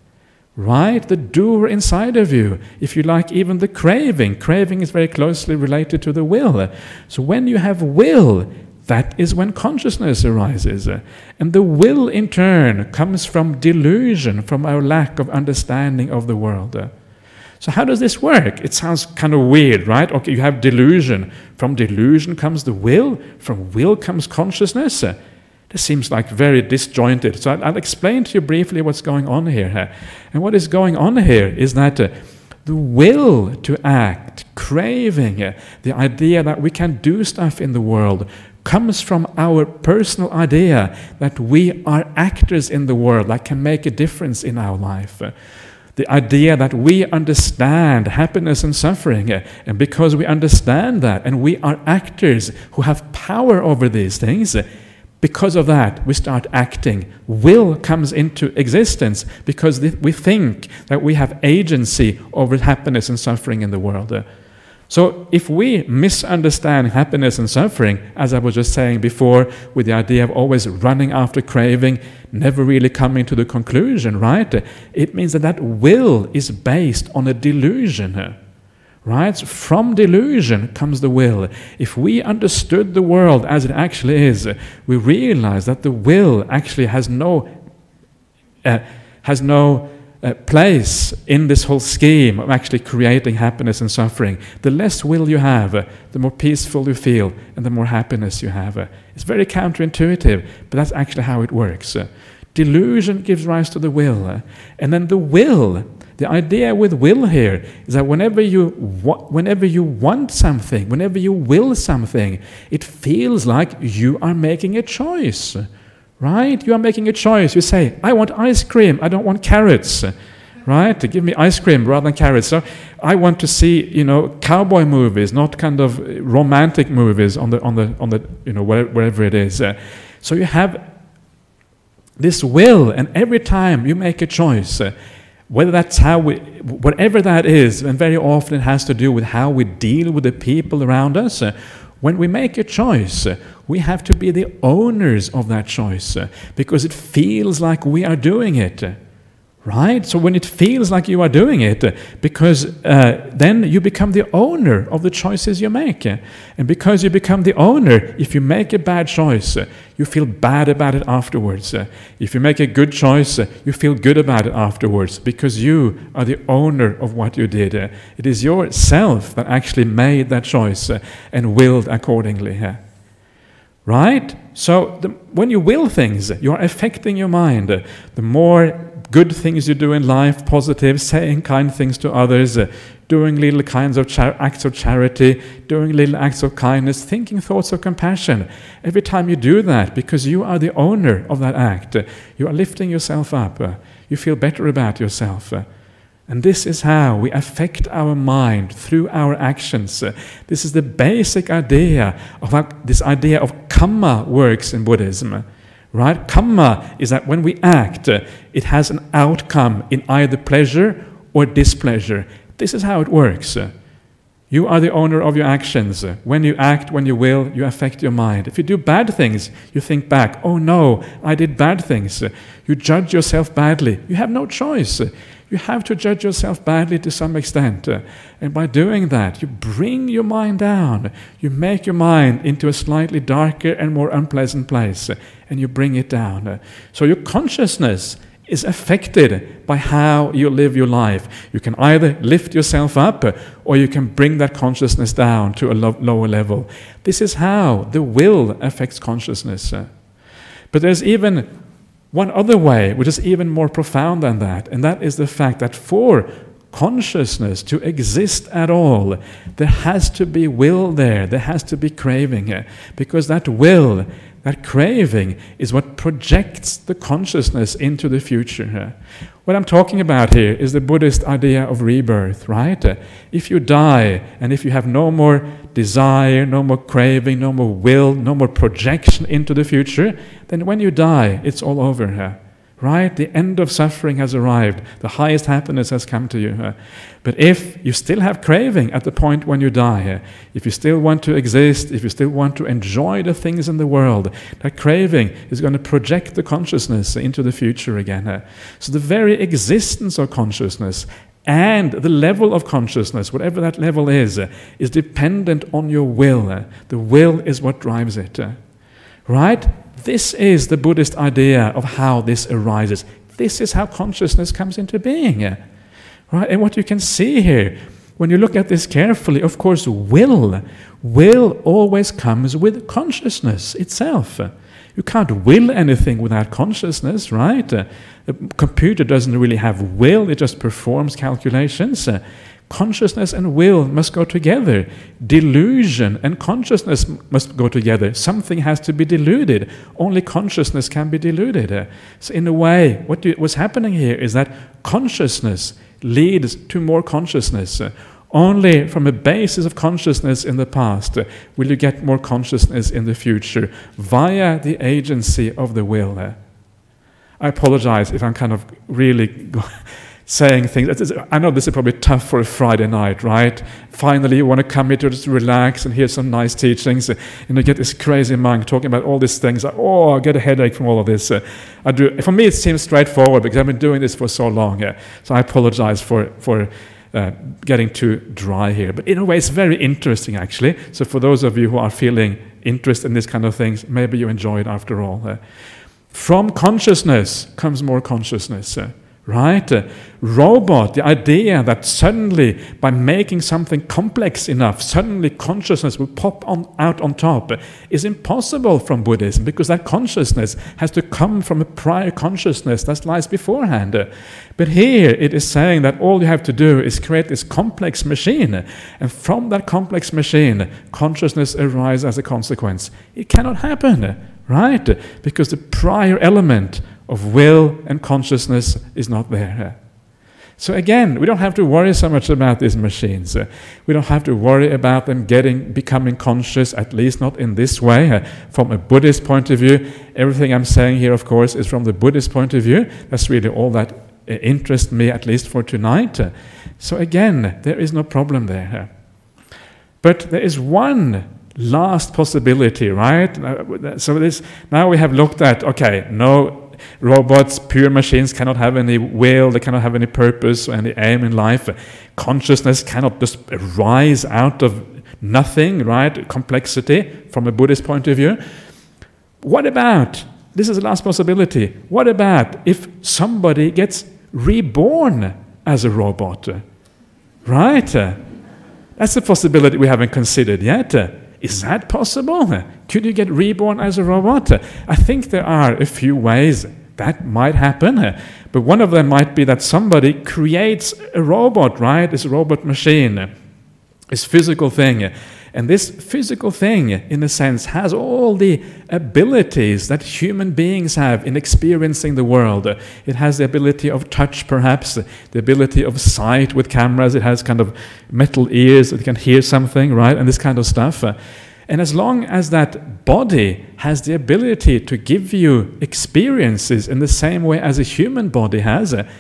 Right? The doer inside of you. If you like, even the craving. Craving is very closely related to the will. So when you have will, that is when consciousness arises. And the will, in turn, comes from delusion, from our lack of understanding of the world. So how does this work? It sounds kind of weird, right? Okay, you have delusion. From delusion comes the will. From will comes consciousness. This seems like very disjointed. So I'll explain to you briefly what's going on here. And what is going on here is that the will to act, craving, the idea that we can do stuff in the world, comes from our personal idea that we are actors in the world that can make a difference in our life. The idea that we understand happiness and suffering, and because we understand that, and we are actors who have power over these things, because of that, we start acting. Will comes into existence because we think that we have agency over happiness and suffering in the world. So if we misunderstand happiness and suffering, as I was just saying before, with the idea of always running after craving, never really coming to the conclusion, right? It means that will is based on a delusion. Right? So from delusion comes the will. If we understood the world as it actually is, we realize that the will actually has no place in this whole scheme of actually creating happiness and suffering. The less will you have, the more peaceful you feel, and the more happiness you have. It's very counterintuitive, but that's actually how it works. Delusion gives rise to the will, and then the will. The idea with will here is that whenever you want something, whenever you will something, it feels like you are making a choice, right? You are making a choice. You say, I want ice cream, I don't want carrots, right? To give me ice cream rather than carrots. So I want to see, cowboy movies, not kind of romantic movies on the wherever it is. So you have this will, and every time you make a choice, whatever that is, and very often it has to do with how we deal with the people around us. When we make a choice, we have to be the owners of that choice because it feels like we are doing it. Right? So when it feels like you are doing it, because then you become the owner of the choices you make. And because you become the owner, if you make a bad choice, you feel bad about it afterwards. If you make a good choice, you feel good about it afterwards because you are the owner of what you did. It is yourself that actually made that choice and willed accordingly. Right? So when you will things, you are affecting your mind. The more good things you do in life, positive, saying kind things to others, doing little kinds of acts of charity, doing little acts of kindness, thinking thoughts of compassion. Every time you do that, because you are the owner of that act, you are lifting yourself up. You feel better about yourself. And this is how we affect our mind through our actions. This is the basic idea of how this idea of karma works in Buddhism. Right? Karma is that when we act, it has an outcome in either pleasure or displeasure. This is how it works. You are the owner of your actions. When you act, when you will, you affect your mind. If you do bad things, you think back, oh no, I did bad things. You judge yourself badly. You have no choice. You have to judge yourself badly to some extent. And by doing that, you bring your mind down. You make your mind into a slightly darker and more unpleasant place, and you bring it down. So your consciousness is affected by how you live your life. You can either lift yourself up, or you can bring that consciousness down to a lower level. This is how the will affects consciousness. But there's even one other way, which is even more profound than that, and that is the fact that for consciousness to exist at all, there has to be will there has to be craving, because that will, that craving, is what projects the consciousness into the future. What I'm talking about here is the Buddhist idea of rebirth, right? If you die, and if you have no more desire, no more craving, no more will, no more projection into the future, then when you die, it's all over. Right? The end of suffering has arrived. The highest happiness has come to you. But if you still have craving at the point when you die, if you still want to exist, if you still want to enjoy the things in the world, that craving is going to project the consciousness into the future again. So the very existence of consciousness and the level of consciousness, whatever that level is dependent on your will. The will is what drives it. Right? This is the Buddhist idea of how this arises. This is how consciousness comes into being. Right? And what you can see here, when you look at this carefully, of course, will always comes with consciousness itself. You can't will anything without consciousness, right? A computer doesn't really have will, it just performs calculations. Consciousness and will must go together. Delusion and consciousness must go together. Something has to be deluded. Only consciousness can be deluded. So in a way, what's happening here is that consciousness leads to more consciousness. Only from a basis of consciousness in the past will you get more consciousness in the future via the agency of the will. I apologize if I'm kind of really saying things. I know this is probably tough for a Friday night, right? Finally, you want to come here to just relax and hear some nice teachings, and you get this crazy monk talking about all these things. Oh, I get a headache from all of this. I do. For me, it seems straightforward because I've been doing this for so long. So I apologize for getting too dry here. But in a way, it's very interesting, actually. So for those of you who are feeling interest in this kind of things, maybe you enjoy it after all. From consciousness comes more consciousness. Right? Robot, the idea that suddenly, by making something complex enough, suddenly consciousness will pop out on top, is impossible from Buddhism, because that consciousness has to come from a prior consciousness that lies beforehand. But here it is saying that all you have to do is create this complex machine, and from that complex machine, consciousness arises as a consequence. It cannot happen, right? Because the prior element of will and consciousness is not there. So again, we don't have to worry so much about these machines. We don't have to worry about them becoming conscious, at least not in this way. From a Buddhist point of view, everything I'm saying here, of course, is from the Buddhist point of view. That's really all that interests me, at least for tonight. So again, there is no problem there. But there is one last possibility, right? So now we have looked at, okay, no, robots, pure machines cannot have any will, they cannot have any purpose or any aim in life. Consciousness cannot just arise out of nothing, right? Complexity from a Buddhist point of view. What about, this is the last possibility, what about if somebody gets reborn as a robot? Right? That's a possibility we haven't considered yet. Is that possible? Could you get reborn as a robot? I think there are a few ways that might happen. But one of them might be that somebody creates a robot, right? This robot machine, this physical thing. And this physical thing, in a sense, has all the abilities that human beings have in experiencing the world. It has the ability of touch, perhaps, the ability of sight with cameras. It has kind of metal ears, it can hear something, right? And this kind of stuff. And as long as that body has the ability to give you experiences in the same way as a human body has,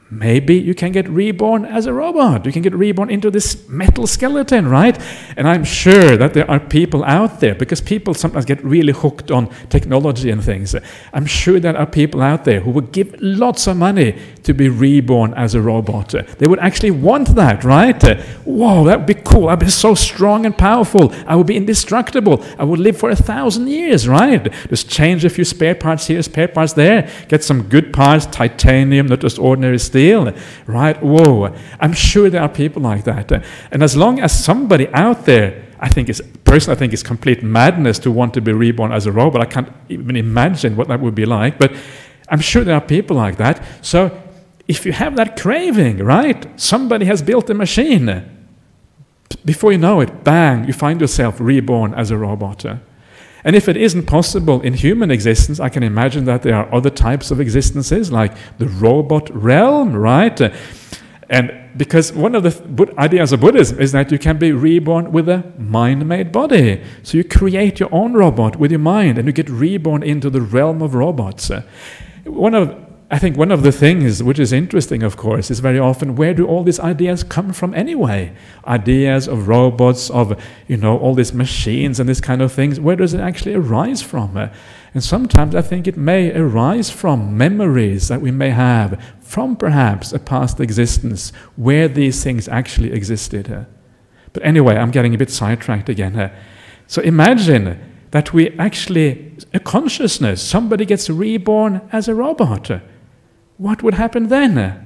maybe you can get reborn as a robot. You can get reborn into this metal skeleton, right? And I'm sure that there are people out there, because people sometimes get really hooked on technology and things. I'm sure there are people out there who would give lots of money to be reborn as a robot. They would actually want that, right? Whoa, that would be cool. I'd be so strong and powerful. I would be indestructible. I would live for 1,000 years, right? Just change a few spare parts here, spare parts there. Get some good parts, titanium, not just ordinary steel, right? Whoa, I'm sure there are people like that. And as long as somebody out there, I think it's complete madness to want to be reborn as a robot. I can't even imagine what that would be like, but I'm sure there are people like that. So if you have that craving, right, somebody has built a machine. Before you know it, bang, you find yourself reborn as a robot. And if it isn't possible in human existence, I can imagine that there are other types of existences, like the robot realm, right? And because one of the ideas of Buddhism is that you can be reborn with a mind-made body. So you create your own robot with your mind, and you get reborn into the realm of robots. I think one of the things which is interesting, of course, is very often, where do all these ideas come from anyway? Ideas of robots, of, all these machines and this kind of things, where does it actually arise from? And sometimes I think it may arise from memories that we may have from perhaps a past existence where these things actually existed. But anyway, I'm getting a bit sidetracked again. So imagine that we actually, a consciousness, somebody gets reborn as a robot. What would happen then?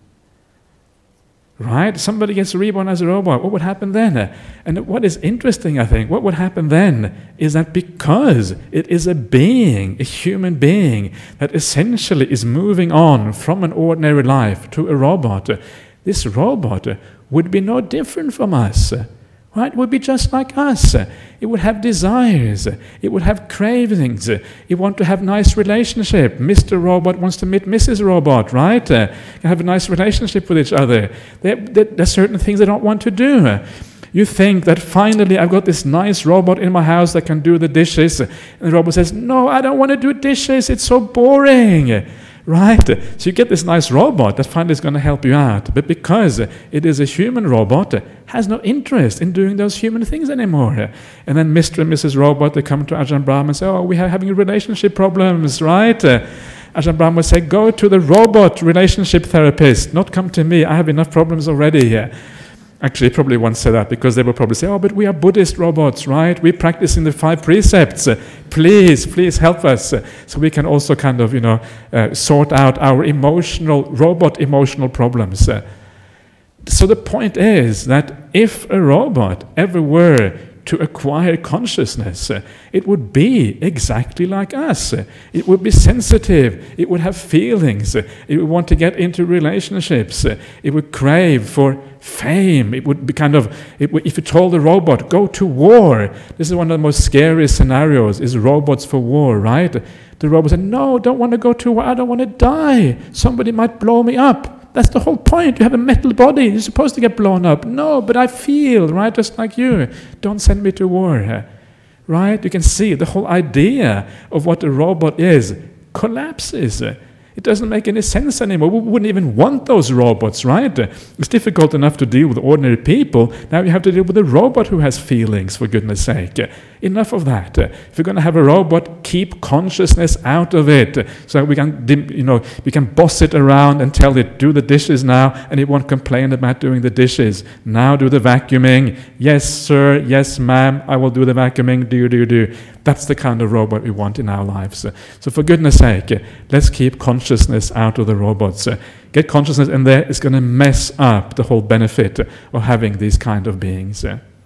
Right? Somebody gets reborn as a robot. What would happen then? And what is interesting, I think, what would happen then is that because it is a being, a human being, that essentially is moving on from an ordinary life to a robot, this robot would be no different from us. Right? It would be just like us. It would have desires. It would have cravings. It wants to have a nice relationship. Mr. Robot wants to meet Mrs. Robot, right? Have a nice relationship with each other. There are certain things they don't want to do. You think that finally I've got this nice robot in my house that can do the dishes. And the robot says, no, I don't want to do dishes. It's so boring. Right? So you get this nice robot that finally is going to help you out. But because it is a human robot, has no interest in doing those human things anymore. And then Mr. and Mrs. Robot, they come to Ajahn Brahm and say, oh, we are having relationship problems, right? Ajahn Brahm would say, go to the robot relationship therapist, not come to me. I have enough problems already here. Actually, probably once said that, because they will probably say, oh, but we are Buddhist robots, right? We practice in the 5 precepts. Please help us. So we can also kind of, sort out our robot emotional problems. So the point is that if a robot ever were to acquire consciousness, it would be exactly like us. It would be sensitive. It would have feelings. It would want to get into relationships. It would crave for fame. It would be if you told a robot, go to war, this is one of the most scary scenarios, is robots for war, right? The robot said, no, don't want to go to war. I don't want to die. Somebody might blow me up. That's the whole point. You have a metal body. You're supposed to get blown up. No, but I feel, right, just like you. Don't send me to war. Right? You can see the whole idea of what a robot is collapses. It doesn't make any sense anymore. We wouldn't even want those robots, right? It's difficult enough to deal with ordinary people. Now you have to deal with a robot who has feelings, for goodness sake. Enough of that. If you're going to have a robot, keep consciousness out of it. So we can boss it around and tell it, do the dishes now, and it won't complain about doing the dishes. Now do the vacuuming. Yes, sir. Yes, ma'am. I will do the vacuuming. Do. That's the kind of robot we want in our lives. So for goodness sake, let's keep consciousness out of the robots. Get consciousness in there, it's going to mess up the whole benefit of having these kind of beings.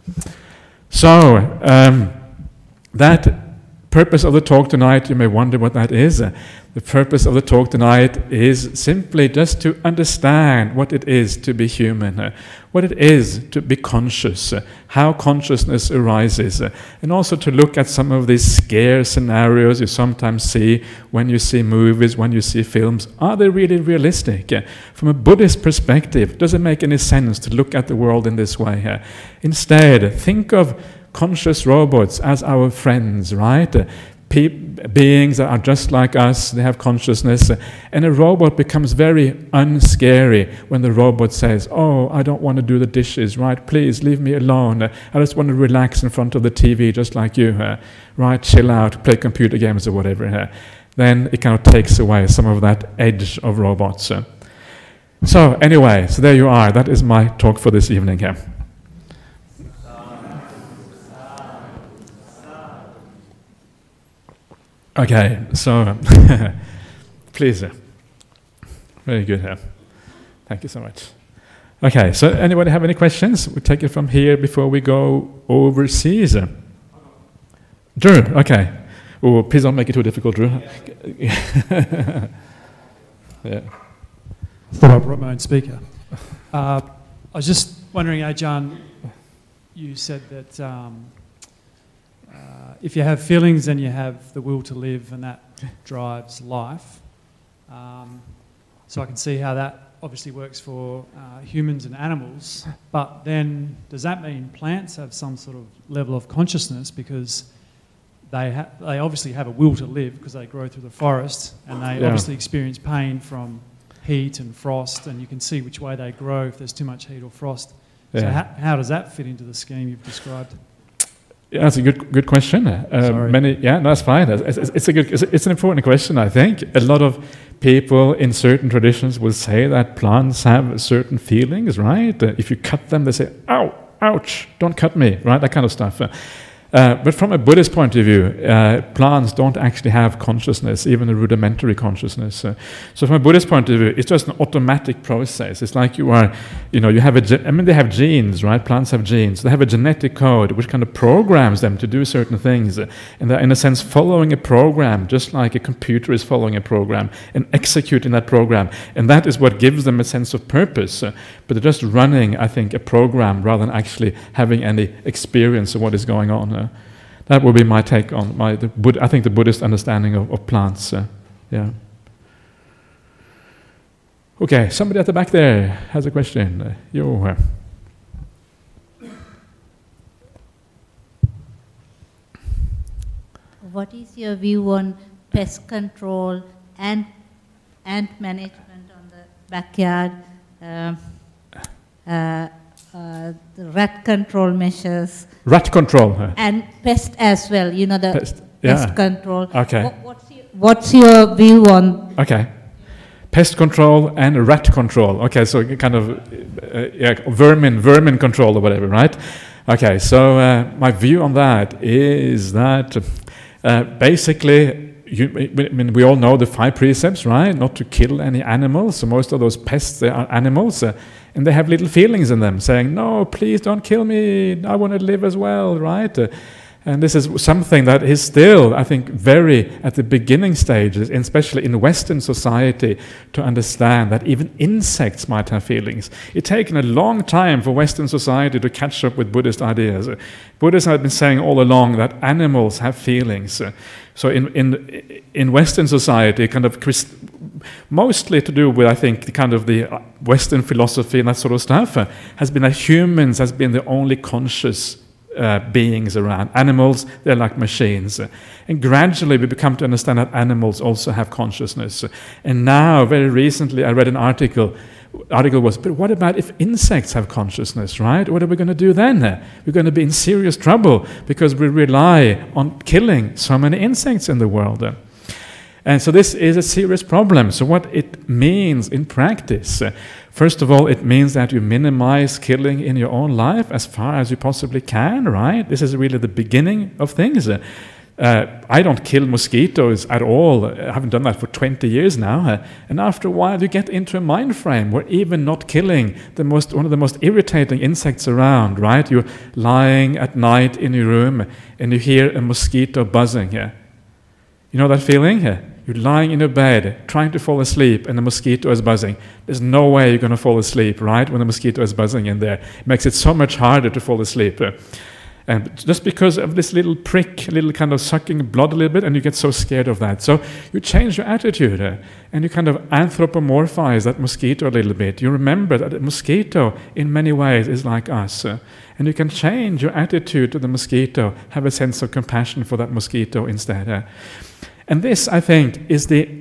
So, that purpose of the talk tonight, you may wonder what that is. The purpose of the talk tonight is simply just to understand what it is to be human, what it is to be conscious, how consciousness arises, and also to look at some of these scare scenarios you sometimes see when you see movies, when you see films. Are they really realistic? From a Buddhist perspective, does it make any sense to look at the world in this way? Instead, think of conscious robots as our friends, right? beings that are just like us, they have consciousness, and a robot becomes very unscary when the robot says, oh, I don't want to do the dishes, right? Please leave me alone. I just want to relax in front of the TV just like you, right? Chill out, play computer games or whatever. Then it kind of takes away some of that edge of robots. So anyway, so there you are. That is my talk for this evening here. Okay, so please, very good here. Thank you so much. Okay, so anybody have any questions? We'll take it from here before we go overseas. Drew, okay. Oh, please don't make it too difficult, Drew. Yeah. Thought I brought my own speaker. I was just wondering, Ajahn, you said that if you have feelings, then you have the will to live, and that drives life. So I can see how that obviously works for humans and animals. But then, does that mean plants have some sort of level of consciousness, because they obviously have a will to live because they grow through the forest, and they obviously experience pain from heat and frost, and you can see which way they grow if there's too much heat or frost. Yeah. So how does that fit into the scheme you've described? Yeah, that's a good question. No, that's fine. It's an important question, I think. A lot of people in certain traditions will say that plants have certain feelings, right? If you cut them, they say, "Ow, ouch, don't cut me," right? That kind of stuff. But from a Buddhist point of view, plants don't actually have consciousness, even a rudimentary consciousness. So from a Buddhist point of view, it's just an automatic process. It's like you have they have genes, right? Plants have genes. They have a genetic code which kind of programs them to do certain things. And they're, in a sense, following a program, just like a computer is following a program, and executing that program. And that is what gives them a sense of purpose. But they're just running, I think, a program rather than actually having any experience of what is going on. That would be my take on I think the Buddhist understanding of plants. Yeah. Okay, somebody at the back there has a question. What is your view on pest control and ant management on the backyard? The rat control measures. Rat control. And pest as well, pest control. Okay. What's your view on? Okay. Pest control and rat control. Okay, so kind of vermin control or whatever, right? Okay, so my view on that is that basically, we all know the 5 precepts, right? Not to kill any animals. So most of those pests, they are animals. And they have little feelings in them, saying, no, please don't kill me, I want to live as well, right? And this is something that is still, I think, very at the beginning stages, especially in Western society, to understand that even insects might have feelings. It's taken a long time for Western society to catch up with Buddhist ideas. Buddhists have been saying all along that animals have feelings. So in Western society, kind of mostly to do with, I think, kind of the Western philosophy and that sort of stuff, has been that humans has been the only conscious beings around. Animals, they're like machines. And gradually we become to understand that animals also have consciousness. And now, very recently, I read an article was, but what about if insects have consciousness, right? What are we going to do then? We're going to be in serious trouble because we rely on killing so many insects in the world. And so this is a serious problem. So what it means in practice, first of all, it means that you minimize killing in your own life as far as you possibly can, right? This is really the beginning of things. I don't kill mosquitoes at all. I haven't done that for 20 years now. And after a while, you get into a mind frame where even not killing one of the most irritating insects around, right? You're lying at night in your room and you hear a mosquito buzzing. You know that feeling? You're lying in your bed, trying to fall asleep, and the mosquito is buzzing. There's no way you're going to fall asleep, right, when the mosquito is buzzing in there. It makes it so much harder to fall asleep. And just because of this little prick, a little kind of sucking blood a little bit, and you get so scared of that. So you change your attitude, and you kind of anthropomorphize that mosquito a little bit. You remember that a mosquito, in many ways, is like us. And you can change your attitude to the mosquito, have a sense of compassion for that mosquito instead. And this, I think, is the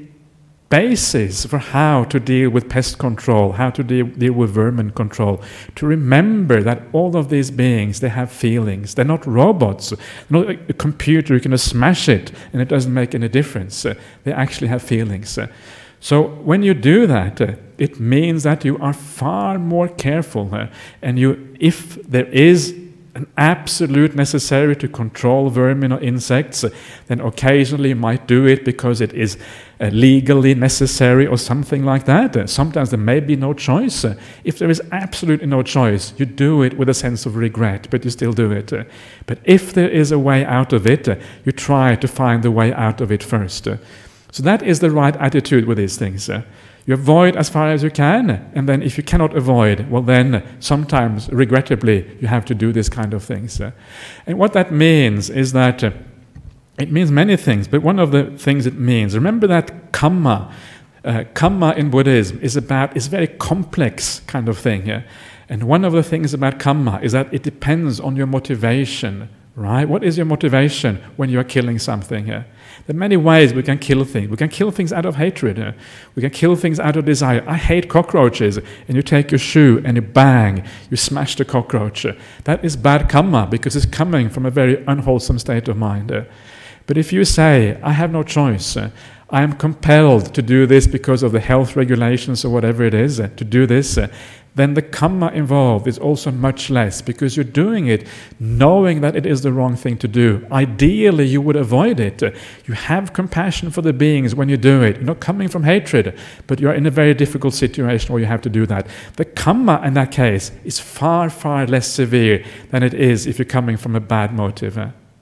basis for how to deal with pest control, how to deal with vermin control. To remember that all of these beings, they have feelings. They're not robots. They're not a computer, you can just smash it and it doesn't make any difference. They actually have feelings. So when you do that, it means that you are far more careful. And if there is an absolute necessary to control vermin or insects, then occasionally you might do it because it is legally necessary or something like that. Sometimes there may be no choice. If there is absolutely no choice, you do it with a sense of regret, but you still do it. But if there is a way out of it, you try to find the way out of it first. So that is the right attitude with these things. You avoid as far as you can, and then if you cannot avoid, well then, sometimes, regrettably, you have to do this kind of things. And what that means is that, it means many things, but one of the things it means, remember that kamma. Kamma in Buddhism is a very complex kind of thing. And one of the things about kamma is that it depends on your motivation, right? What is your motivation when you are killing something? There are many ways we can kill things. We can kill things out of hatred. We can kill things out of desire. I hate cockroaches. And you take your shoe and you bang, you smash the cockroach. That is bad karma because it's coming from a very unwholesome state of mind. But if you say, I have no choice, I am compelled to do this because of the health regulations or whatever it is, to do this, then the karma involved is also much less because you're doing it knowing that it is the wrong thing to do. Ideally, you would avoid it. You have compassion for the beings when you do it. You're not coming from hatred, but you're in a very difficult situation where you have to do that. The karma in that case is far, far less severe than it is if you're coming from a bad motive.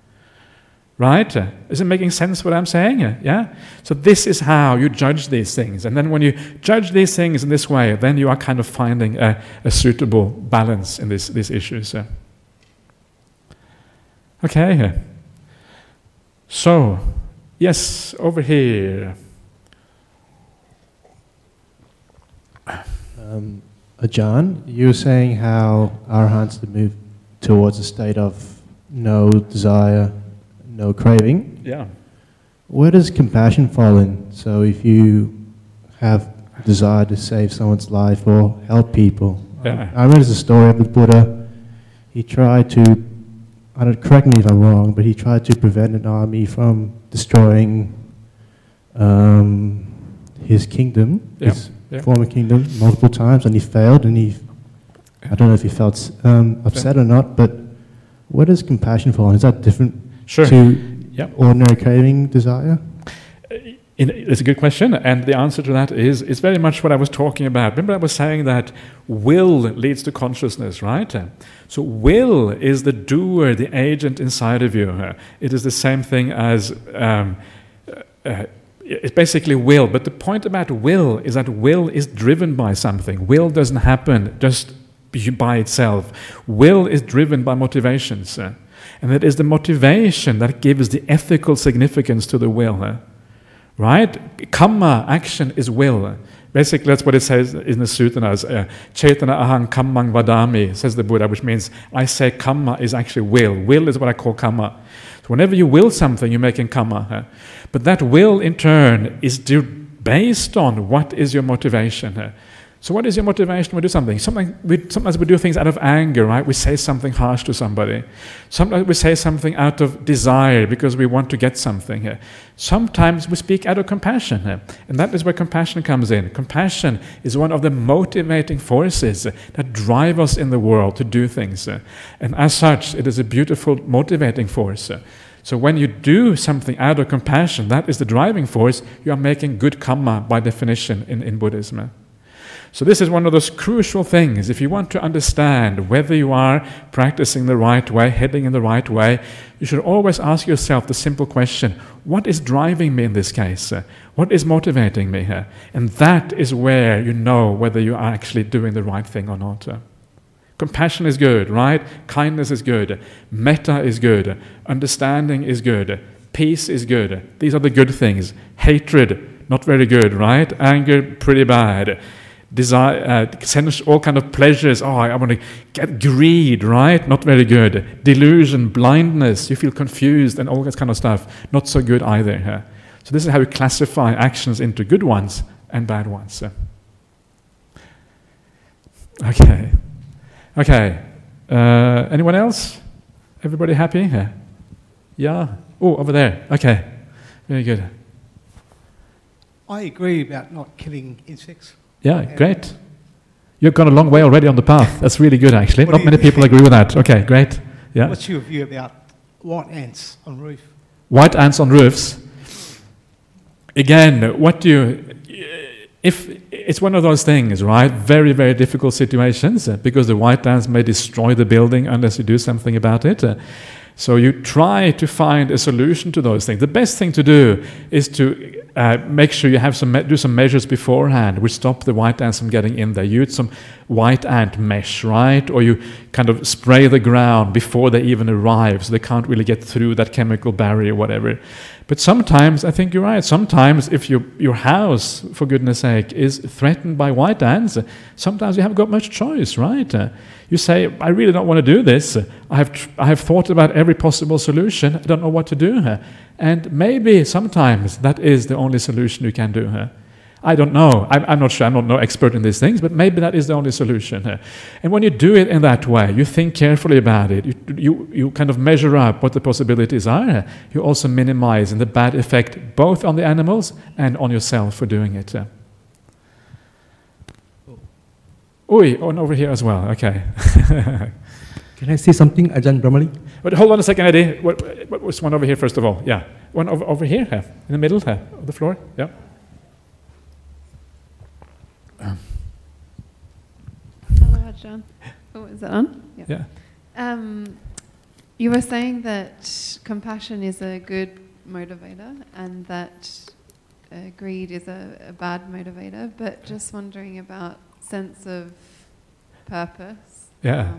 Right? Is it making sense what I'm saying? Yeah? So this is how you judge these things. And then when you judge these things in this way, then you are kind of finding a suitable balance in these issues. Okay. So, yes, over here. Ajahn, you were saying how arahants to move towards a state of no desire, no craving. Yeah. Where does compassion fall in? So if you have desire to save someone's life or help people. Yeah. I read a story of the Buddha. He tried to, correct me if I'm wrong, but he tried to prevent an army from destroying his kingdom, his former kingdom, multiple times, and he failed, and I don't know if he felt upset or not, but where does compassion fall in? Is that different to ordinary craving, desire? It's a good question, and the answer to that is very much what I was talking about. Remember I was saying that will leads to consciousness, right? So will is the doer, the agent inside of you. It is the same thing as, it's basically will, but the point about will is that will is driven by something. Will doesn't happen just by itself. Will is driven by motivations. And it is the motivation that gives the ethical significance to the will. Right? Kamma, action, is will. Basically, that's what it says in the sutras. Cetana ahang kammang vadami, says the Buddha, which means I say kamma is actually will. Will is what I call kamma. So whenever you will something, you're making kamma. But that will, in turn, is based on what is your motivation. So what is your motivation when we do something? Sometimes we do things out of anger, right? We say something harsh to somebody. Sometimes we say something out of desire because we want to get something. Sometimes we speak out of compassion. And that is where compassion comes in. Compassion is one of the motivating forces that drive us in the world to do things. And as such, it is a beautiful motivating force. So when you do something out of compassion, that is the driving force. You are making good karma by definition in Buddhism. So this is one of those crucial things. If you want to understand whether you are practicing the right way, heading in the right way, you should always ask yourself the simple question, what is driving me in this case? What is motivating me here? And that is where you know whether you are actually doing the right thing or not. Because Compassion is good, right? Kindness is good. Metta is good. Understanding is good. Peace is good. These are the good things. Hatred, not very good, right? Anger, pretty bad. Desire, all kind of pleasures. Oh, I want to get greed, right? Not very good. Delusion, blindness. You feel confused and all that kind of stuff. Not so good either. Huh? So this is how we classify actions into good ones and bad ones. Okay. Okay. Anyone else? Everybody happy? Yeah. Oh, over there. Okay. Very good. I agree about not killing insects. Yeah, great. You've gone a long way already on the path. That's really good, actually. Not many people agree with that. Okay, great. Yeah. What's your view about white ants on roof? White ants on roofs. Again, if it's one of those things, right? Very, very difficult situations because the white ants may destroy the building unless you do something about it. So you try to find a solution to those things. The best thing to do is to make sure you have do some measures beforehand which stop the white ants from getting in there. You use some white ant mesh, right? Or you kind of spray the ground before they even arrive so they can't really get through that chemical barrier or whatever. But sometimes, I think you're right, sometimes if your house, for goodness sake, is threatened by white ants, sometimes you haven't got much choice, right? You say, I really don't want to do this. I have thought about every possible solution. I don't know what to do. And maybe sometimes that is the only solution you can do. I don't know. I'm not sure. I'm not no expert in these things, but maybe that is the only solution. And when you do it in that way, you think carefully about it. You kind of measure up what the possibilities are. You also minimize the bad effect both on the animals and on yourself for doing it. Oi, and over here as well. Okay. Can I say something, Ajahn Brahmali? But hold on a second, Eddie. What was one over here first of all? Yeah, one over here, in the middle of the floor. Yeah. Hello, Ajahn. Oh, is it on? Yeah. You were saying that compassion is a good motivator and that greed is a bad motivator, but just wondering about sense of purpose. Yeah.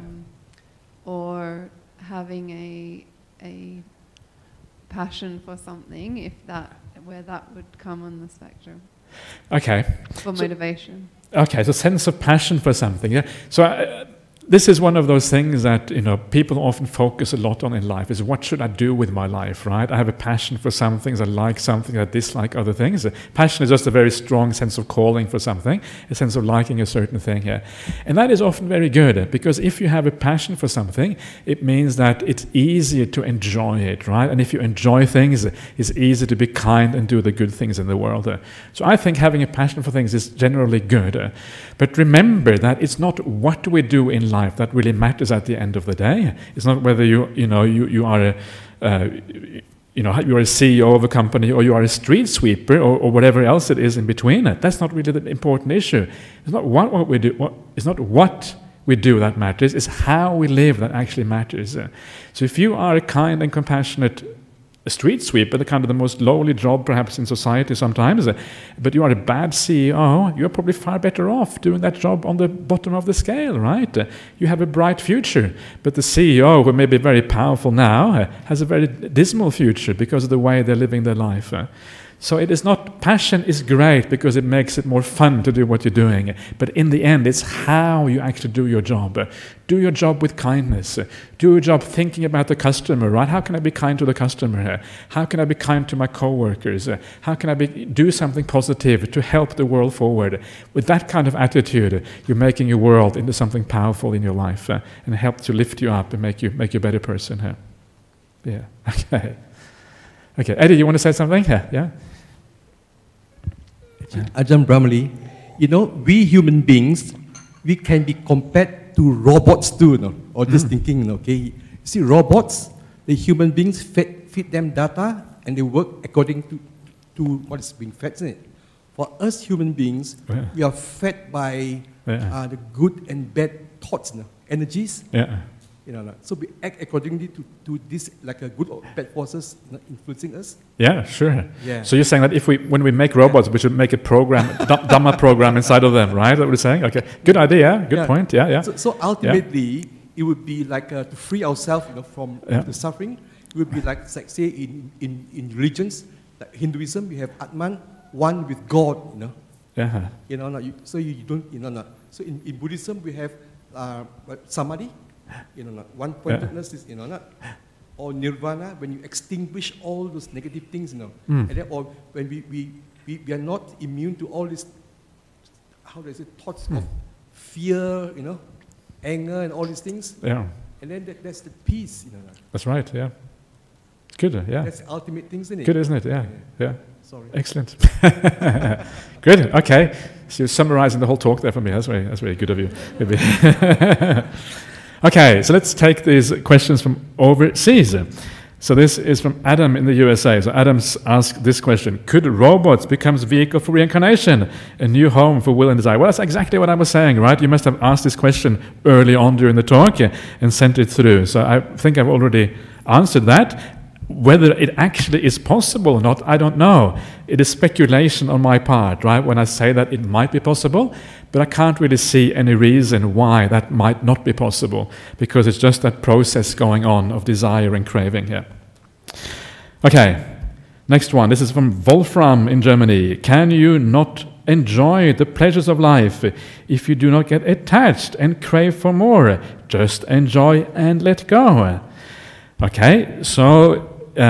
Or having a passion for something, where that would come on the spectrum. Okay. For motivation. Okay, so sense of passion for something. Yeah. So this is one of those things that people often focus a lot on in life. Is what should I do with my life? Right? I have a passion for some things. I like something. I dislike other things. Passion is just a very strong sense of calling for something, a sense of liking a certain thing. Yeah. And that is often very good because if you have a passion for something, it means that it's easier to enjoy it, right? And if you enjoy things, it's easier to be kind and do the good things in the world. So I think having a passion for things is generally good. But remember that it's not what we do in life that really matters at the end of the day. It's not whether you are you're a CEO of a company or you are a street sweeper or whatever else it is in between it. That's not really the important issue. It's not what we do. It's not what we do that matters. It's how we live that actually matters. So if you are a kind and compassionate street sweeper, the kind of the most lowly job perhaps in society sometimes, but you are a bad CEO, you're probably far better off doing that job on the bottom of the scale, right? You have a bright future, but the CEO, who may be very powerful now, has a very dismal future because of the way they're living their life. So it is not, passion is great because it makes it more fun to do what you're doing, but in the end it's how you actually do your job. Do your job with kindness. Do your job thinking about the customer, right? How can I be kind to the customer? How can I be kind to my co-workers? How can I do something positive to help the world forward? With that kind of attitude, you're making your world into something powerful in your life and help to lift you up and make you a better person. Yeah, okay. Okay, Eddie, you want to say something? Yeah? Ajahn Brahmali, we human beings, we can be compared to robots too, or just thinking, okay? You see, robots, the human beings feed them data and they work according to what is being fed in it. For us human beings, we are fed by the good and bad thoughts, energies. Yeah. So we act accordingly to this, like a good or bad forces influencing us. Yeah, sure. Yeah. So you're saying that when we make robots, we should make a program, Dhamma program inside of them, right? Is that what you're saying? Okay, good idea, good point. Yeah. So ultimately, it would be like to free ourselves, from the suffering. It would be like say in religions, like Hinduism, we have Atman, one with God. Yeah. So you don't. So in Buddhism, we have Samadhi. One pointedness is, or nirvana, when you extinguish all those negative things, and then, or when we are not immune to all these, how do I say, thoughts of fear, anger and all these things. Yeah. And then that's the peace, That's right, yeah. Good, yeah. That's the ultimate things, isn't it? Good, isn't it? Yeah. Sorry. Excellent. Good, okay. So you're summarizing the whole talk there for me. That's very good of you. Okay, so let's take these questions from overseas. So this is from Adam in the USA. So Adam's asked this question: could robots become a vehicle for reincarnation, a new home for will and desire? Well, that's exactly what I was saying, right? You must have asked this question early on during the talk and sent it through. So I think I've already answered that. Whether it actually is possible or not, I don't know. It is speculation on my part, right, when I say that it might be possible, but I can't really see any reason why that might not be possible, because it's just that process going on of desire and craving here. Okay, next one. This is from Wolfram in Germany. Can you not enjoy the pleasures of life if you do not get attached and crave for more? Just enjoy and let go. Okay, so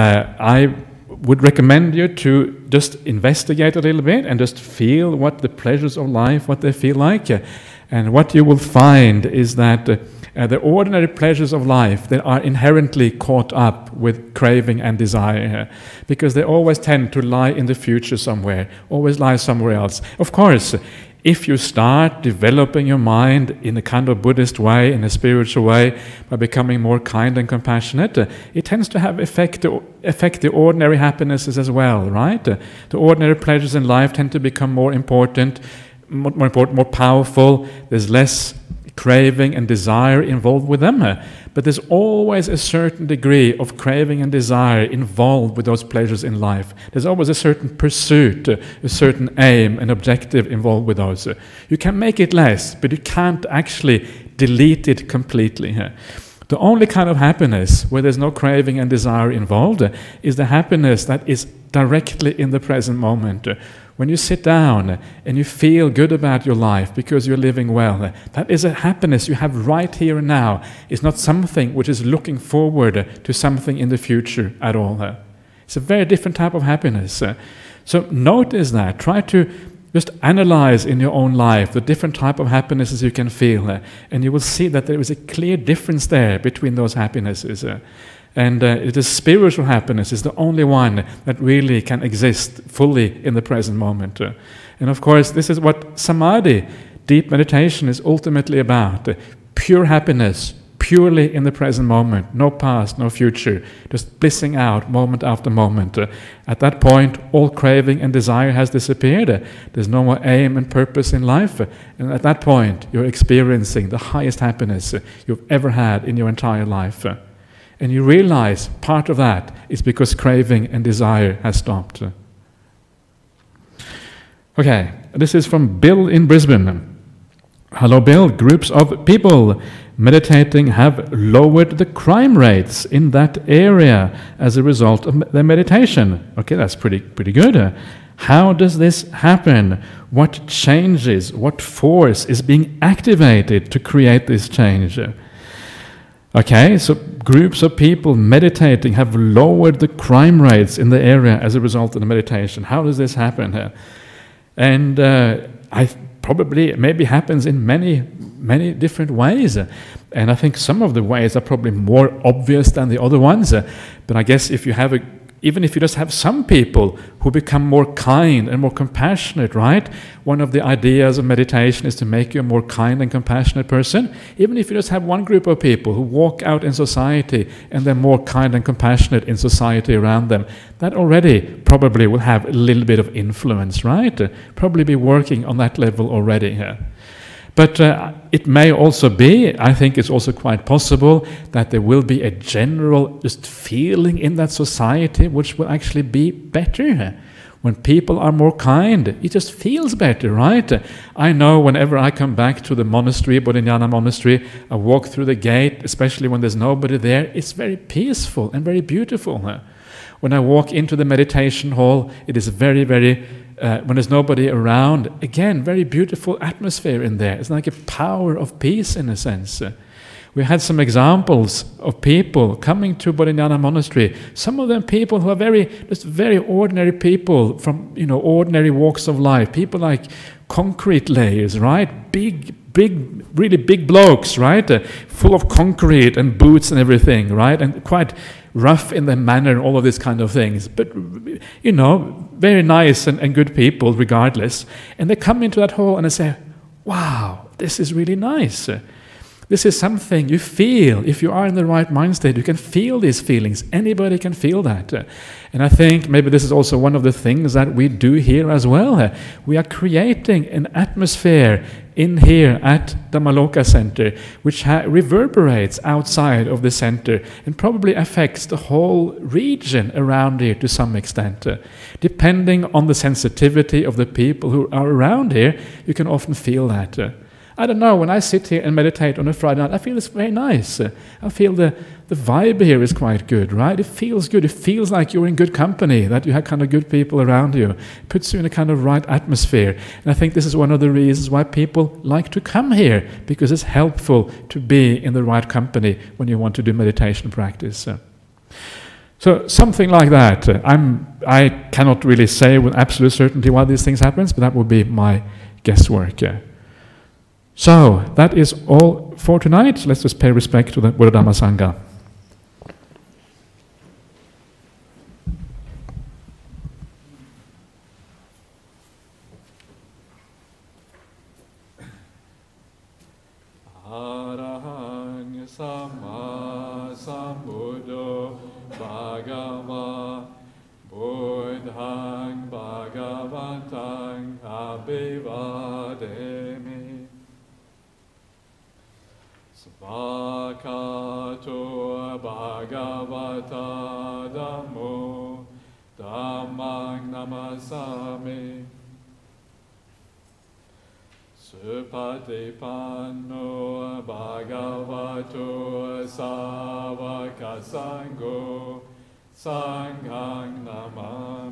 I would recommend you to just investigate a little bit and just feel what the pleasures of life, what they feel like. And what you will find is that the ordinary pleasures of life, they are inherently caught up with craving and desire, because they always tend to lie in the future somewhere, always lie somewhere else. Of course, if you start developing your mind in a kind of Buddhist way, in a spiritual way, by becoming more kind and compassionate, it tends to have affect the ordinary happinesses as well, right? The ordinary pleasures in life tend to become more important, more powerful. There's less craving and desire involved with them. But there's always a certain degree of craving and desire involved with those pleasures in life. There's always a certain pursuit, a certain aim, an objective involved with those. You can make it less, but you can't actually delete it completely. The only kind of happiness where there's no craving and desire involved is the happiness that is directly in the present moment. When you sit down and you feel good about your life because you're living well, that is a happiness you have right here and now. It's not something which is looking forward to something in the future at all. It's a very different type of happiness. So notice that. Try to just analyze in your own life the different type of happinesses you can feel, and you will see that there is a clear difference there between those happinesses. And it is spiritual happiness is the only one that really can exist fully in the present moment. And of course, this is what samadhi, deep meditation, is ultimately about. Pure happiness, purely in the present moment, no past, no future, just blissing out moment after moment. At that point, all craving and desire has disappeared. There's no more aim and purpose in life. And at that point, you're experiencing the highest happiness you've ever had in your entire life. And you realize part of that is because craving and desire has stopped. Okay, this is from Bill in Brisbane. Hello, Bill. Groups of people meditating have lowered the crime rates in that area as a result of their meditation. Okay, that's pretty good. How does this happen? What changes, what force is being activated to create this change? Okay, so groups of people meditating have lowered the crime rates in the area as a result of the meditation. How does this happen? And maybe happens in many different ways. And I think some of the ways are probably more obvious than the other ones. But I guess even if you just have some people who become more kind and more compassionate, right? One of the ideas of meditation is to make you a more kind and compassionate person. Even if you just have one group of people who walk out in society and they're more kind and compassionate in society around them, that already probably will have a little bit of influence, right? Probably be working on that level already here. But it may also be, I think it's also quite possible, that there will be a general just feeling in that society which will actually be better. When people are more kind, it just feels better, right? I know whenever I come back to the monastery, Bodhinyana monastery, I walk through the gate, especially when there's nobody there, it's very peaceful and very beautiful. When I walk into the meditation hall, it is very, very, when there's nobody around, again, very beautiful atmosphere in there. It's like a power of peace in a sense. We had some examples of people coming to Bodhinyana monastery. Some of them people who are just very ordinary people from, ordinary walks of life. People like concrete layers, right? Big, really big blokes, right? Full of concrete and boots and everything, right? And quite rough in their manner, all of these kind of things. But, very nice and good people regardless. And they come into that hall and they say, wow, this is really nice. This is something you feel. If you are in the right mind state, you can feel these feelings. Anybody can feel that. And I think maybe this is also one of the things that we do here as well. We are creating an atmosphere in here at Dhammaloka Center which reverberates outside of the center and probably affects the whole region around here to some extent. Depending on the sensitivity of the people who are around here, you can often feel that. I don't know, when I sit here and meditate on a Friday night, I feel it's very nice. I feel the vibe here is quite good, right? It feels good. It feels like you're in good company, that you have kind of good people around you. It puts you in a kind of right atmosphere. And I think this is one of the reasons why people like to come here, because it's helpful to be in the right company when you want to do meditation practice. So something like that. I cannot really say with absolute certainty why these things happen, but that would be my guesswork. So, that is all for tonight. Let's just pay respect to the Buddha Dhamma Sangha. Arahang Sama Sambuddho Bhagava Buddhang Bhagavantang Abhivademi Svakato Bhagavata Dhammo Dhammang Namasami Supatipanno Bhagavato Savaka Sangho Sanghang Namami